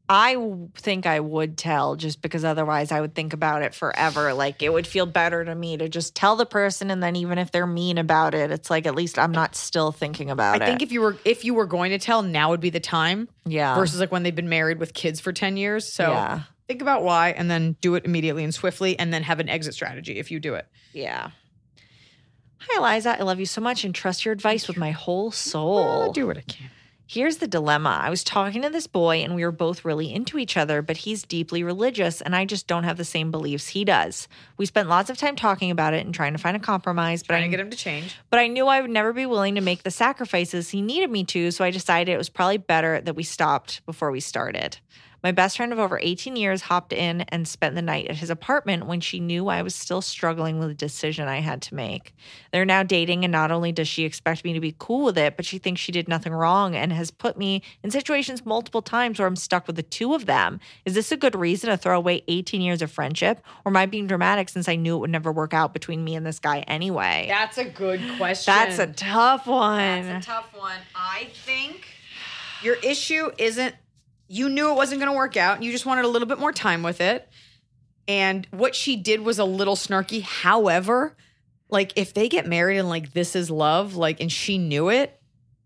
Speaker 5: think I would tell, just because otherwise I would think about it forever. Like, it would feel better to me to just tell the person, and then even if they're mean about it, it's like at least I'm not still thinking about it.
Speaker 4: I think if you were going to tell, now would be the time.
Speaker 5: Yeah.
Speaker 4: Versus like when they've been married with kids for 10 years. So think about why, and then do it immediately and swiftly, and then have an exit strategy if you do it.
Speaker 5: Yeah. Hi, Eliza. I love you so much and trust your advice with my whole soul.
Speaker 4: I'll do what I can.
Speaker 5: Here's the dilemma. I was talking to this boy and we were both really into each other, but he's deeply religious and I just don't have the same beliefs he does. We spent lots of time talking about it and trying to find a compromise, but
Speaker 4: Trying to get him to change.
Speaker 5: But I knew I would never be willing to make the sacrifices he needed me to, so I decided it was probably better that we stopped before we started. My best friend of over 18 years hopped in and spent the night at his apartment when she knew I was still struggling with the decision I had to make. They're now dating, and not only does she expect me to be cool with it, but she thinks she did nothing wrong and has put me in situations multiple times where I'm stuck with the two of them. Is this a good reason to throw away 18 years of friendship? Or am I being dramatic since I knew it would never work out between me and this guy anyway?
Speaker 4: That's a good question.
Speaker 5: That's a tough one.
Speaker 4: That's a tough one. I think your issue isn't, you knew it wasn't going to work out. You just wanted a little bit more time with it. And what she did was a little snarky. However, like, if they get married and like this is love, like, and she knew it.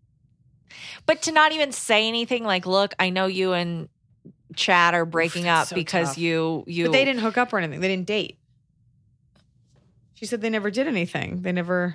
Speaker 5: But to not even say anything like, look, I know you and Chad are breaking up
Speaker 4: so
Speaker 5: because
Speaker 4: tough.
Speaker 5: you.
Speaker 4: But they didn't hook up or anything. They didn't date. She said they never did anything. They never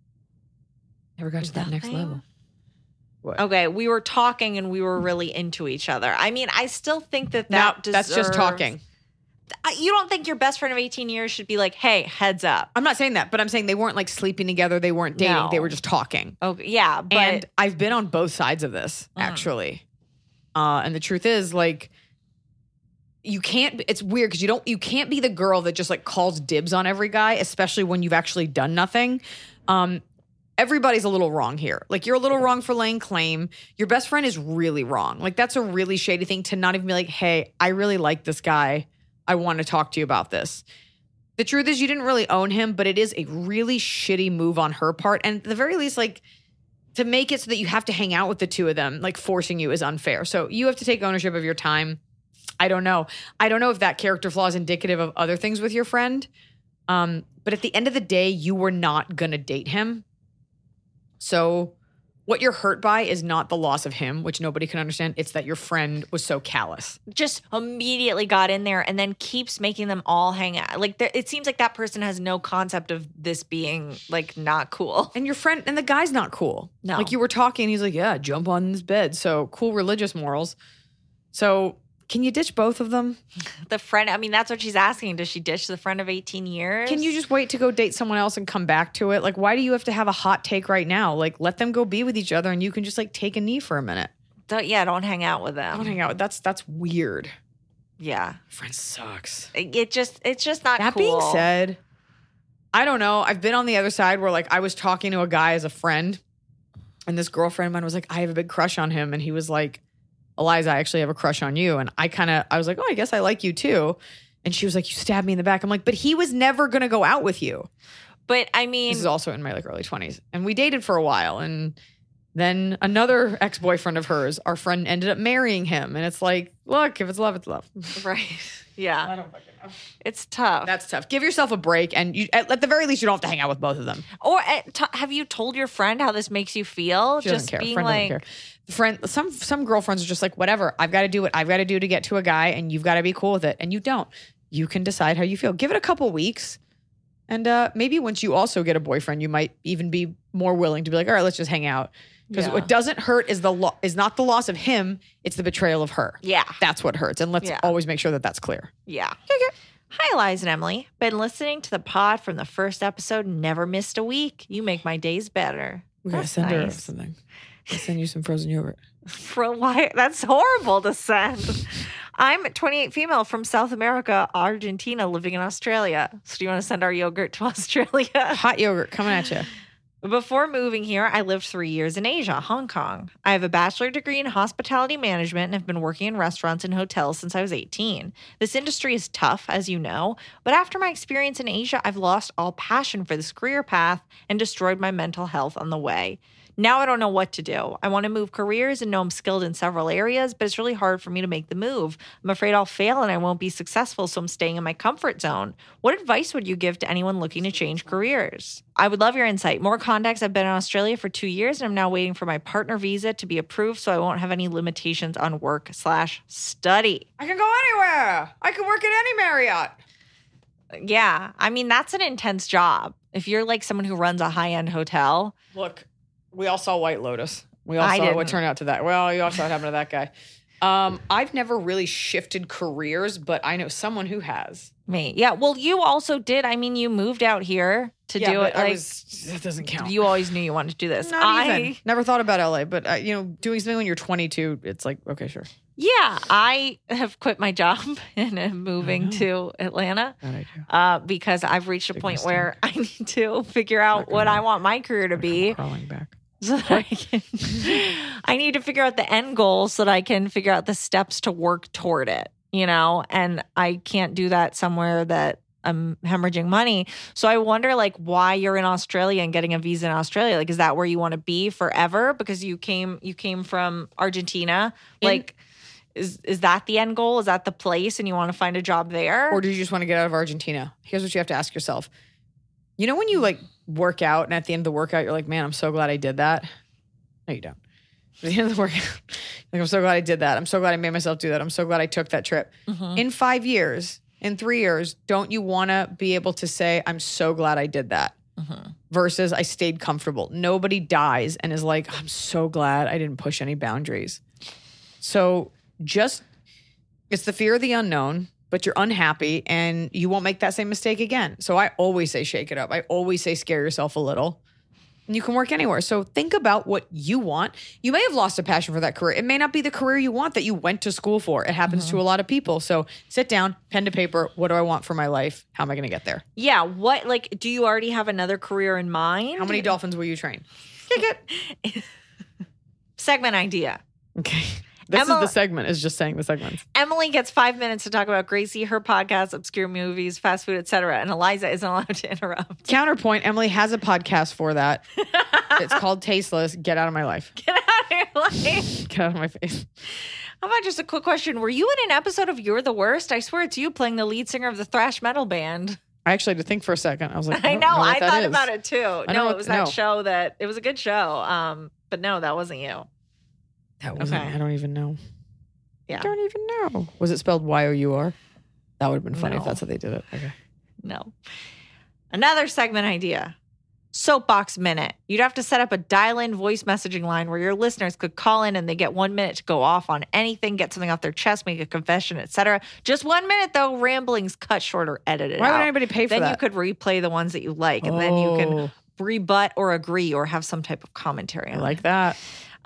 Speaker 4: got to that next level. What?
Speaker 5: Okay, we were talking and we were really into each other. I mean, I still think that
Speaker 4: that's just talking.
Speaker 5: You don't think your best friend of 18 years should be like, hey, heads up?
Speaker 4: I'm not saying that, but I'm saying they weren't like sleeping together. They weren't dating.
Speaker 5: No.
Speaker 4: They were just talking.
Speaker 5: Okay, yeah, but
Speaker 4: And I've been on both sides of this, actually. And the truth is, like, you can't, it's weird because you can't be the girl that just like calls dibs on every guy, especially when you've actually done nothing. Everybody's a little wrong here. Like, you're a little wrong for laying claim. Your best friend is really wrong. Like, that's a really shady thing to not even be like, hey, I really like this guy. I want to talk to you about this. The truth is you didn't really own him, but it is a really shitty move on her part. And at the very least, like, to make it so that you have to hang out with the two of them, like, forcing you is unfair. So you have to take ownership of your time. I don't know. I don't know if that character flaw is indicative of other things with your friend. But at the end of the day, you were not going to date him. So what you're hurt by is not the loss of him, which nobody can understand. It's that your friend was so callous.
Speaker 5: just immediately got in there and then keeps making them all hang out. Like, it seems like that person has no concept of this being, like, not cool.
Speaker 4: And your friend, and the guy's not cool.
Speaker 5: No.
Speaker 4: Like, you were talking, he's like, yeah, jump on this bed. So cool religious morals. So can you ditch both of them?
Speaker 5: The friend, I mean, that's what she's asking. Does she ditch the friend of 18 years?
Speaker 4: Can you just wait to go date someone else and come back to it? Like, why do you have to have a hot take right now? Like, let them go be with each other and you can just like take a knee for a minute.
Speaker 5: Don't hang out with them.
Speaker 4: Don't hang out. That's weird.
Speaker 5: Yeah.
Speaker 4: Friend sucks.
Speaker 5: It's just not
Speaker 4: That
Speaker 5: cool.
Speaker 4: being said, I don't know. I've been on the other side where like I was talking to a guy as a friend and this girlfriend of mine was like, I have a big crush on him. And he was like, Eliza, I actually have a crush on you. And I was like, oh, I guess I like you too. And she was like, you stabbed me in the back. I'm like, but he was never going to go out with you.
Speaker 5: But I mean,
Speaker 4: This is also in my like early 20s. And we dated for a while. And then another ex-boyfriend of hers, our friend ended up marrying him. And it's like, look, if it's love, it's love.
Speaker 5: right. Yeah.
Speaker 4: I don't fucking know.
Speaker 5: It's tough.
Speaker 4: That's tough. Give yourself a break. And you, at the very least, you don't have to hang out with both of them.
Speaker 5: Or have you told your friend how this makes you feel?
Speaker 4: She doesn't care. Friend doesn't care. Friend, some girlfriends are just like, whatever. I've got to do what I've got to do to get to a guy, and you've got to be cool with it. And you don't. You can decide how you feel. Give it a couple weeks, and maybe once you also get a boyfriend, you might even be more willing to be like, all right, let's just hang out. Because what doesn't hurt is is not the loss of him; it's the betrayal of her.
Speaker 5: Yeah,
Speaker 4: that's what hurts. And let's always make sure that that's clear.
Speaker 5: Yeah. Okay. Hi, Eliza and Emily. Been listening to the pod from the first episode. Never missed a week. You make my days better.
Speaker 4: We gotta send her something. I'll send you some frozen yogurt.
Speaker 5: Why? That's horrible to send. I'm 28 female from South America, Argentina, living in Australia. So do you want to send our yogurt to Australia?
Speaker 4: Hot yogurt coming at you.
Speaker 5: Before moving here, I lived 3 years in Asia, Hong Kong. I have a bachelor degree in hospitality management and have been working in restaurants and hotels since I was 18. This industry is tough, as you know, but after my experience in Asia, I've lost all passion for this career path and destroyed my mental health on the way. Now I don't know what to do. I want to move careers and know I'm skilled in several areas, but it's really hard for me to make the move. I'm afraid I'll fail and I won't be successful, so I'm staying in my comfort zone. What advice would you give to anyone looking to change careers? I would love your insight. More context, I've been in Australia for 2 years and I'm now waiting for my partner visa to be approved so I won't have any limitations on work/study.
Speaker 4: I can go anywhere. I can work at any Marriott.
Speaker 5: Yeah. I mean, that's an intense job. If you're like someone who runs a high-end hotel.
Speaker 4: Look, we all saw White Lotus. We all
Speaker 5: I
Speaker 4: saw
Speaker 5: didn't.
Speaker 4: what turned out to that. Well, you all saw what happened to that guy. I've never really shifted careers, but I know someone who has.
Speaker 5: Me. Yeah. Well, you also did. I mean, you moved out here to do it.
Speaker 4: But that doesn't count.
Speaker 5: You always knew you wanted to do this.
Speaker 4: Not even. Never thought about LA, but doing something when you're 22, it's like, okay, sure.
Speaker 5: Yeah, I have quit my job and am moving to Atlanta because I've reached a point where I need to figure out what I want my career to be.
Speaker 4: Crawling back.
Speaker 5: So that I need to figure out the end goal so that I can figure out the steps to work toward it, and I can't do that somewhere that I'm hemorrhaging money. So I wonder why you're in Australia and getting a visa in Australia. Is that where you want to be forever? Because you came from Argentina. Is that the end goal? Is that the place and you want to find a job there?
Speaker 4: Or do you just want to get out of Argentina? Here's what you have to ask yourself. You know when you work out and at the end of the workout, you're like, man, I'm so glad I did that. No, you don't. At the end of the workout, I'm so glad I did that. I'm so glad I made myself do that. I'm so glad I took that trip. Mm-hmm. In 5 years, in 3 years, don't you want to be able to say, I'm so glad I did that? Mm-hmm. Versus I stayed comfortable. Nobody dies and is like, I'm so glad I didn't push any boundaries. So it's the fear of the unknown, but you're unhappy and you won't make that same mistake again. So I always say shake it up. I always say scare yourself a little. And you can work anywhere. So think about what you want. You may have lost a passion for that career. It may not be the career you want that you went to school for. It happens to a lot of people. So sit down, pen to paper. What do I want for my life? How am I going to get there?
Speaker 5: Yeah. What, do you already have another career in mind?
Speaker 4: How many dolphins will you train? Kick it.
Speaker 5: Segment idea.
Speaker 4: Okay. This is the segment, is just saying the segments.
Speaker 5: Emily gets 5 minutes to talk about Gracie, her podcast, obscure movies, fast food, etc. And Eliza isn't allowed to interrupt.
Speaker 4: Counterpoint, Emily has a podcast for that. It's called Tasteless. Get out of my life.
Speaker 5: Get out of your life.
Speaker 4: Get out of my face.
Speaker 5: How about just a quick question? Were you in an episode of You're the Worst? I swear it's you playing the lead singer of the thrash metal band.
Speaker 4: I actually had to think for a second. I was like,
Speaker 5: I know. I thought
Speaker 4: is.
Speaker 5: about it too. No, it was that show it was a good show. But no, that wasn't you.
Speaker 4: That wasn't. Okay. I don't even know.
Speaker 5: Yeah.
Speaker 4: I don't even know. Was it spelled Y-O-U-R? That would have been funny if that's how they did it. Okay.
Speaker 5: No. Another segment idea. Soapbox Minute. You'd have to set up a dial-in voice messaging line where your listeners could call in and they get 1 minute to go off on anything, get something off their chest, make a confession, etc. Just 1 minute, though. Ramblings cut short or edited
Speaker 4: Why
Speaker 5: out.
Speaker 4: would anybody pay for that?
Speaker 5: Then you could replay the ones that you like, and then you can rebut or agree or have some type of commentary on
Speaker 4: I like
Speaker 5: it.
Speaker 4: that.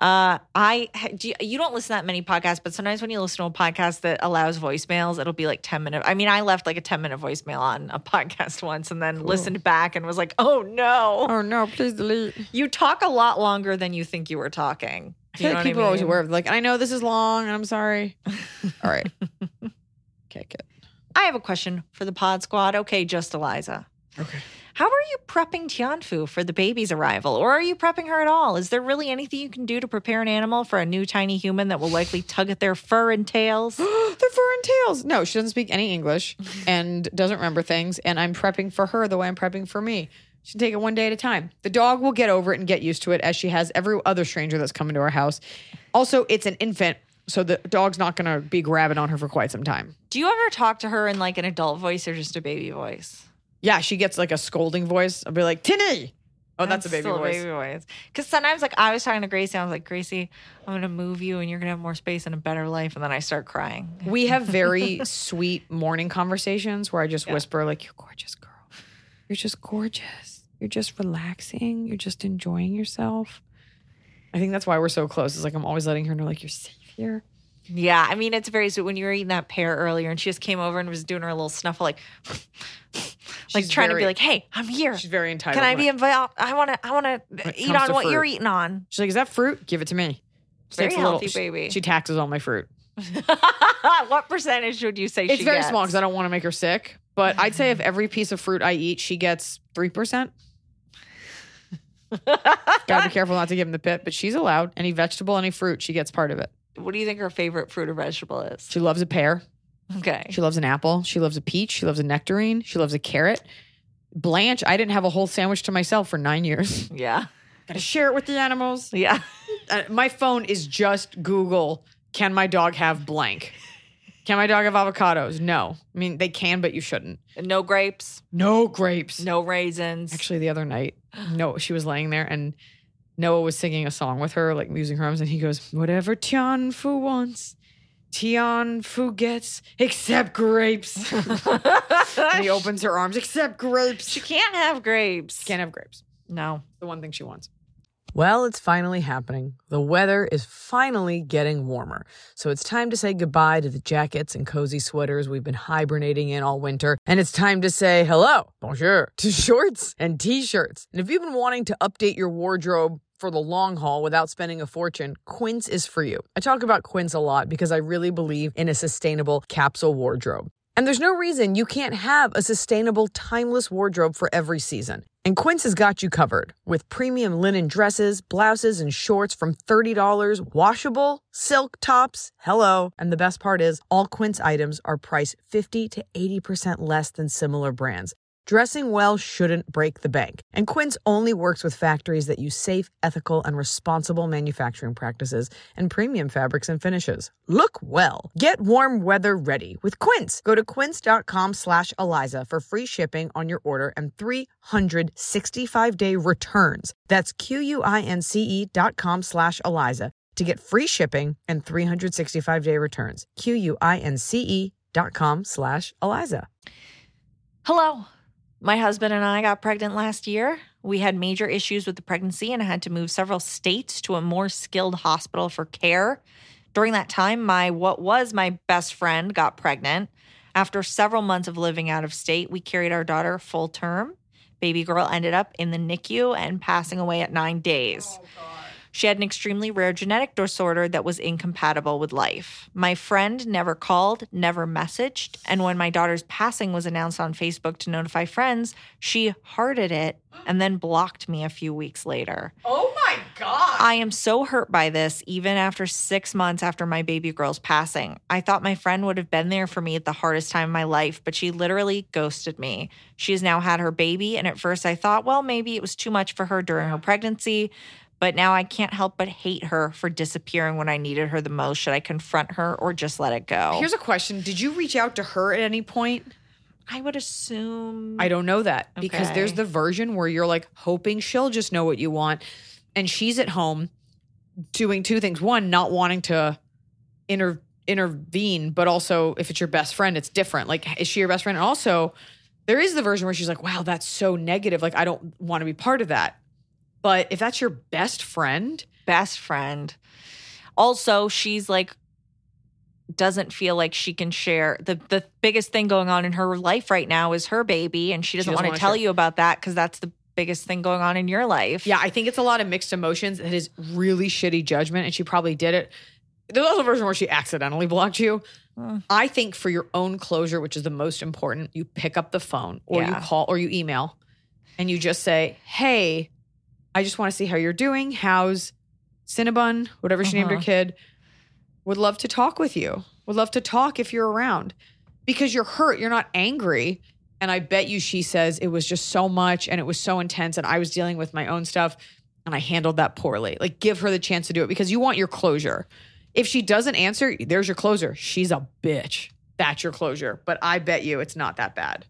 Speaker 5: You don't listen to that many podcasts, but sometimes when you listen to a podcast that allows voicemails, it'll be 10 minutes. I mean, I left a 10-minute voicemail on a podcast once and then listened back and was like, oh no.
Speaker 4: Oh no, please delete.
Speaker 5: You talk a lot longer than you think you were talking.
Speaker 4: I feel like people are always aware of I know this is long and I'm sorry. All right. Okay, good.
Speaker 5: I have a question for the pod squad. Okay, just Eliza.
Speaker 4: Okay.
Speaker 5: How are you prepping Tianfu for the baby's arrival? Or are you prepping her at all? Is there really anything you can do to prepare an animal for a new tiny human that will likely tug at their fur and tails?
Speaker 4: Their fur and tails. No, she doesn't speak any English and doesn't remember things. And I'm prepping for her the way I'm prepping for me. She can take it one day at a time. The dog will get over it and get used to it as she has every other stranger that's come into our house. Also, it's an infant. So the dog's not going to be grabbing on her for quite some time.
Speaker 5: Do you ever talk to her in an adult voice or just a baby voice?
Speaker 4: Yeah, she gets a scolding voice. I'll be like, Tinny. Oh, that's a baby voice.
Speaker 5: Because sometimes I was talking to Gracie. I was like, Gracie, I'm going to move you and you're going to have more space and a better life. And then I start crying.
Speaker 4: We have very sweet morning conversations where I just whisper you're gorgeous, girl. You're just gorgeous. You're just relaxing. You're just enjoying yourself. I think that's why we're so close. It's I'm always letting her know you're safe here.
Speaker 5: Yeah, I mean, it's very sweet. When you were eating that pear earlier and she just came over and was doing her little snuffle, trying to be hey, I'm here.
Speaker 4: She's very entitled.
Speaker 5: Can I be involved? I want to eat on what you're eating on.
Speaker 4: She's like, is that fruit? Give it to me. She
Speaker 5: very healthy baby.
Speaker 4: She taxes all my fruit.
Speaker 5: What percentage would you say she gets?
Speaker 4: It's very small because I don't want to make her sick. But I'd say if every piece of fruit I eat, she gets 3%. Gotta be careful not to give him the pip, but she's allowed. Any vegetable, any fruit, she gets part of it.
Speaker 5: What do you think her favorite fruit or vegetable is?
Speaker 4: She loves a pear.
Speaker 5: Okay.
Speaker 4: She loves an apple. She loves a peach. She loves a nectarine. She loves a carrot. Blanche, I didn't have a whole sandwich to myself for 9 years.
Speaker 5: Yeah.
Speaker 4: Gotta share it with the animals.
Speaker 5: Yeah.
Speaker 4: My phone is just Google, can my dog have blank? Can my dog have avocados? No. I mean, they can, but you shouldn't.
Speaker 5: No grapes.
Speaker 4: No grapes.
Speaker 5: No raisins.
Speaker 4: Actually, the other night, she was laying there and Noah was singing a song with her, like using her arms, and he goes, whatever Tian Fu wants, Tian Fu gets, except grapes. And he opens her arms, except grapes.
Speaker 5: She can't have grapes.
Speaker 4: Can't have grapes.
Speaker 5: No.
Speaker 4: The one thing she wants.
Speaker 7: Well, it's finally happening. The weather is finally getting warmer. So it's time to say goodbye to the jackets and cozy sweaters we've been hibernating in all winter. And it's time to say hello, bonjour, to shorts and t-shirts. And if you've been wanting to update your wardrobe for the long haul without spending a fortune, Quince is for you. I talk about Quince a lot because I really believe in a sustainable capsule wardrobe. And there's no reason you can't have a sustainable, timeless wardrobe for every season. And Quince has got you covered with premium linen dresses, blouses, and shorts from $30, washable, silk tops, hello. And the best part is, all Quince items are priced 50 to 80% less than similar brands. Dressing well shouldn't break the bank. And Quince only works with factories that use safe, ethical, and responsible manufacturing practices and premium fabrics and finishes. Look well. Get warm weather ready with Quince. Go to quince.com/Eliza for free shipping on your order and 365-day returns. That's QUINCE.com/Eliza to get free shipping and 365-day returns. QUINCE.com/Eliza.
Speaker 5: Hello. My husband and I got pregnant last year. We had major issues with the pregnancy and had to move several states to a more skilled hospital for care. During that time, what was my best friend got pregnant. After several months of living out of state, we carried our daughter full term. Baby girl ended up in the NICU and passing away at 9 days. Oh, God. She had an extremely rare genetic disorder that was incompatible with life. My friend never called, never messaged, and when my daughter's passing was announced on Facebook to notify friends, she hearted it and then blocked me a few weeks later.
Speaker 4: Oh my God.
Speaker 5: I am so hurt by this, even after 6 months after my baby girl's passing. I thought my friend would have been there for me at the hardest time of my life, but she literally ghosted me. She has now had her baby, and at first I thought, well, maybe it was too much for her during her pregnancy. But now I can't help but hate her for disappearing when I needed her the most. Should I confront her or just let it go?
Speaker 4: Here's a question. Did you reach out to her at any point?
Speaker 5: I would assume.
Speaker 4: I don't know that because there's the version where you're like hoping she'll just know what you want. And she's at home doing two things. One, not wanting to intervene, but also if it's your best friend, it's different. Like, is she your best friend? And also, there is the version where she's like, wow, that's so negative. Like, I don't want to be part of that. But if that's your best friend.
Speaker 5: Also, she's like, doesn't feel like she can share. The biggest thing going on in her life right now is her baby. And she doesn't want to tell you about that because that's the biggest thing going on in your life.
Speaker 4: Yeah, I think it's a lot of mixed emotions. It is really shitty judgment. And she probably did it. There's also a version where she accidentally blocked you. I think for your own closure, which is the most important, you pick up the phone or you call or you email and you just say, hey, I just want to see how you're doing. How's Cinnabon, whatever she named her kid, would love to talk with you. Would love to talk if you're around. Because you're hurt. You're not angry. And I bet you she says it was just so much and it was so intense and I was dealing with my own stuff and I handled that poorly. Like, give her the chance to do it because you want your closure. If she doesn't answer, there's your closure. She's a bitch. That's your closure. But I bet you it's not that bad.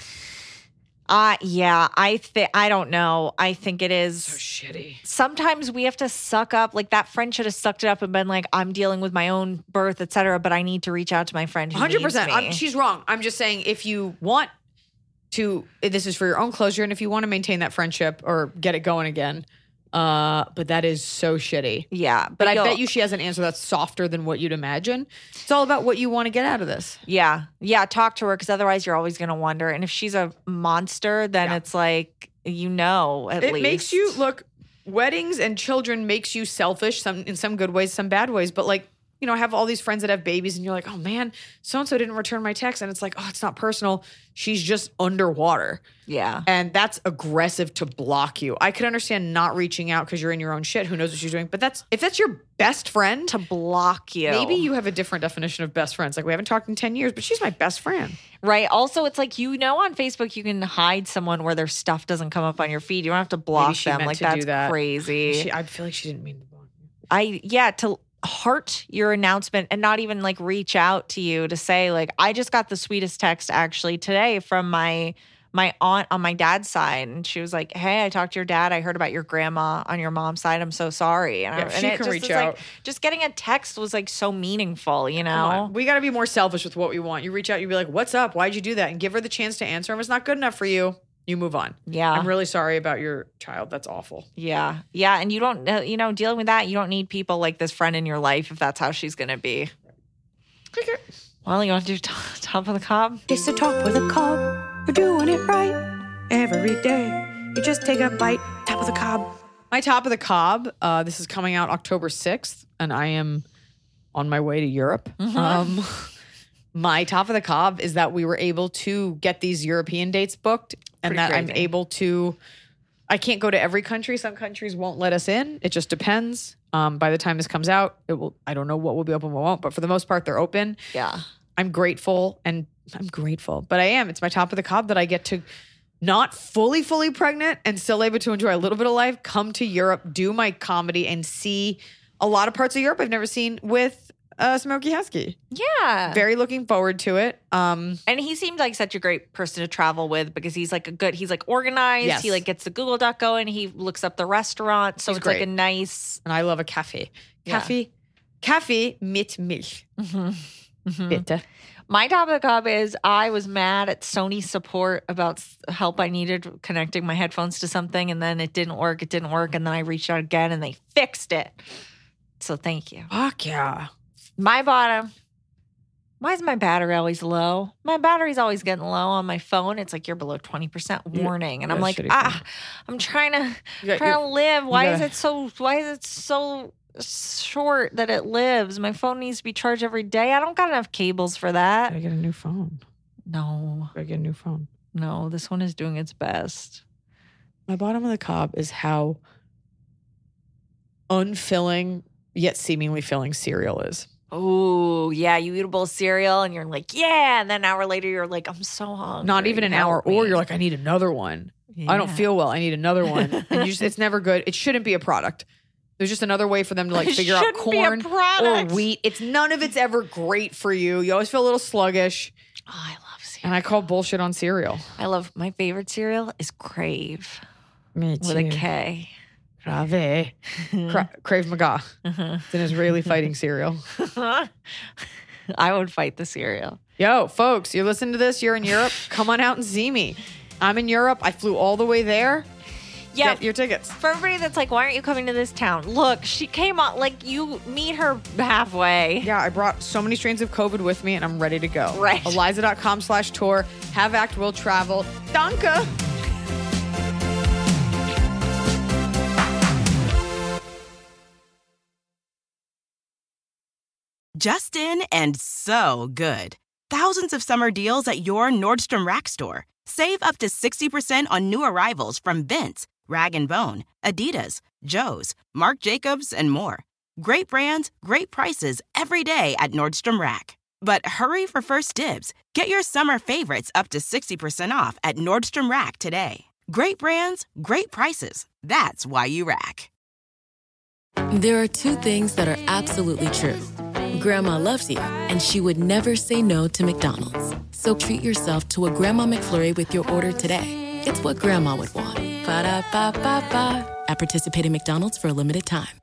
Speaker 5: Yeah, I don't know. I think it is
Speaker 4: so shitty.
Speaker 5: Sometimes we have to suck up, like that friend should have sucked it up and been like, I'm dealing with my own birth, etc. But I need to reach out to my friend who 100%. Needs me.
Speaker 4: She's wrong. I'm just saying if you want to, this is for your own closure. And if you want to maintain that friendship or get it going again, but that is so shitty.
Speaker 5: Yeah.
Speaker 4: But I bet you she has an answer that's softer than what you'd imagine. It's all about what you want to get out of this.
Speaker 5: Yeah. Yeah. Talk to her because otherwise you're always going to wonder. And if she's a monster, then it's like, at least.
Speaker 4: It makes you, look, weddings and children makes you selfish in some good ways, some bad ways. But like, I have all these friends that have babies and you're like, oh man, so-and-so didn't return my text. And it's like, oh, it's not personal. She's just underwater.
Speaker 5: Yeah.
Speaker 4: And that's aggressive to block you. I could understand not reaching out because you're in your own shit. Who knows what she's doing? But if that's your best friend.
Speaker 5: To block you.
Speaker 4: Maybe you have a different definition of best friends. Like, we haven't talked in 10 years, but she's my best friend.
Speaker 5: Right. Also, it's like, on Facebook, you can hide someone where their stuff doesn't come up on your feed. You don't have to block them. Like, that's crazy.
Speaker 4: I feel like she didn't mean to block you.
Speaker 5: To heart your announcement and not even like reach out to you to say like, I just got the sweetest text actually today from my aunt on my dad's side, and she was like, hey, I talked to your dad, I heard about your grandma on your mom's side, I'm so sorry. And
Speaker 4: she can reach out.
Speaker 5: Like, just getting a text was like so meaningful, We got
Speaker 4: to be more selfish with what we want. You reach out, you be like, what's up, why'd you do that, and give her the chance to answer. If it's not good enough for you, you move on.
Speaker 5: Yeah.
Speaker 4: I'm really sorry about your child. That's awful.
Speaker 5: Yeah. Yeah. And you don't, dealing with that, you don't need people like this friend in your life if that's how she's going to be. Well, you want to do top of the cob?
Speaker 3: It's the top of the cob. We're doing it right every day. You just take a bite. Top of the cob.
Speaker 4: My top of the cob, this is coming out October 6th, and I am on my way to Europe. Mm-hmm. My top of the cob is that we were able to get these European dates booked, and that I'm able to, I can't go to every country. Some countries won't let us in. It just depends. By the time this comes out, I don't know what will be open, what won't, but for the most part, they're open.
Speaker 5: Yeah.
Speaker 4: I'm grateful, but I am. It's my top of the cob that I get to not fully pregnant and still able to enjoy a little bit of life, come to Europe, do my comedy, and see a lot of parts of Europe I've never seen with Smokey Husky.
Speaker 5: Yeah.
Speaker 4: Very looking forward to it.
Speaker 5: And he seemed like such a great person to travel with because he's like he's like organized.
Speaker 4: Yes.
Speaker 5: He like gets the Google Doc going. He looks up the restaurant. So
Speaker 4: he's
Speaker 5: it's
Speaker 4: great.
Speaker 5: like a nice.
Speaker 4: And I love a cafe. Cafe mit Milch.
Speaker 5: Mm-hmm.
Speaker 4: Bitte.
Speaker 5: My top of the cob is I was mad at Sony support about help I needed connecting my headphones to something, and then it didn't work. And then I reached out again and they fixed it. So thank you.
Speaker 4: Fuck yeah.
Speaker 5: My bottom. Why is my battery always low? My battery's always getting low on my phone. It's like, you're below 20% warning. And I'm like, I'm trying to live. Why is it so short that it lives? My phone needs to be charged every day. I don't got enough cables for that.
Speaker 4: Gotta get a new phone.
Speaker 5: No.
Speaker 4: Gotta get a new phone.
Speaker 5: No, this one is doing its best.
Speaker 4: My bottom of the cob is how unfilling yet seemingly filling cereal is.
Speaker 5: Oh, yeah. You eat a bowl of cereal and you're like, yeah. And then an hour later, you're like, I'm so hungry.
Speaker 4: Not even an hour. Or you're like, I need another one. Yeah. I don't feel well. I need another one. And it's never good. It shouldn't be a product. There's just another way for them to figure out corn or wheat. None of it's ever great for you. You always feel a little sluggish.
Speaker 5: Oh, I love cereal.
Speaker 4: And I call bullshit on cereal.
Speaker 5: My favorite cereal is Crave.
Speaker 4: Me too.
Speaker 5: With a K.
Speaker 4: Crave. Crave Maga. It's an Israeli fighting cereal.
Speaker 5: I would fight the cereal.
Speaker 4: Yo, folks, you're listening to this. You're in Europe. Come on out and see me. I'm in Europe. I flew all the way there.
Speaker 5: Yeah.
Speaker 4: Get your tickets.
Speaker 5: For everybody that's like, why aren't you coming to this town? Look, she came on, you meet her halfway.
Speaker 4: Yeah, I brought so many strains of COVID with me and I'm ready to go.
Speaker 5: Right.
Speaker 4: Eliza.com/tour. Have Act Will Travel. Danke.
Speaker 1: Justin and so good. Thousands of summer deals at your Nordstrom Rack store. Save up to 60% on new arrivals from Vince, Rag & Bone, Adidas, Joe's, Marc Jacobs, and more. Great brands, great prices every day at Nordstrom Rack. But hurry for first dibs. Get your summer favorites up to 60% off at Nordstrom Rack today. Great brands, great prices. That's why you rack.
Speaker 2: There are two things that are absolutely true. Grandma loves you, and she would never say no to McDonald's. So treat yourself to a Grandma McFlurry with your order today. It's what Grandma would want. Ba-da-ba-ba-ba. At participating McDonald's for a limited time.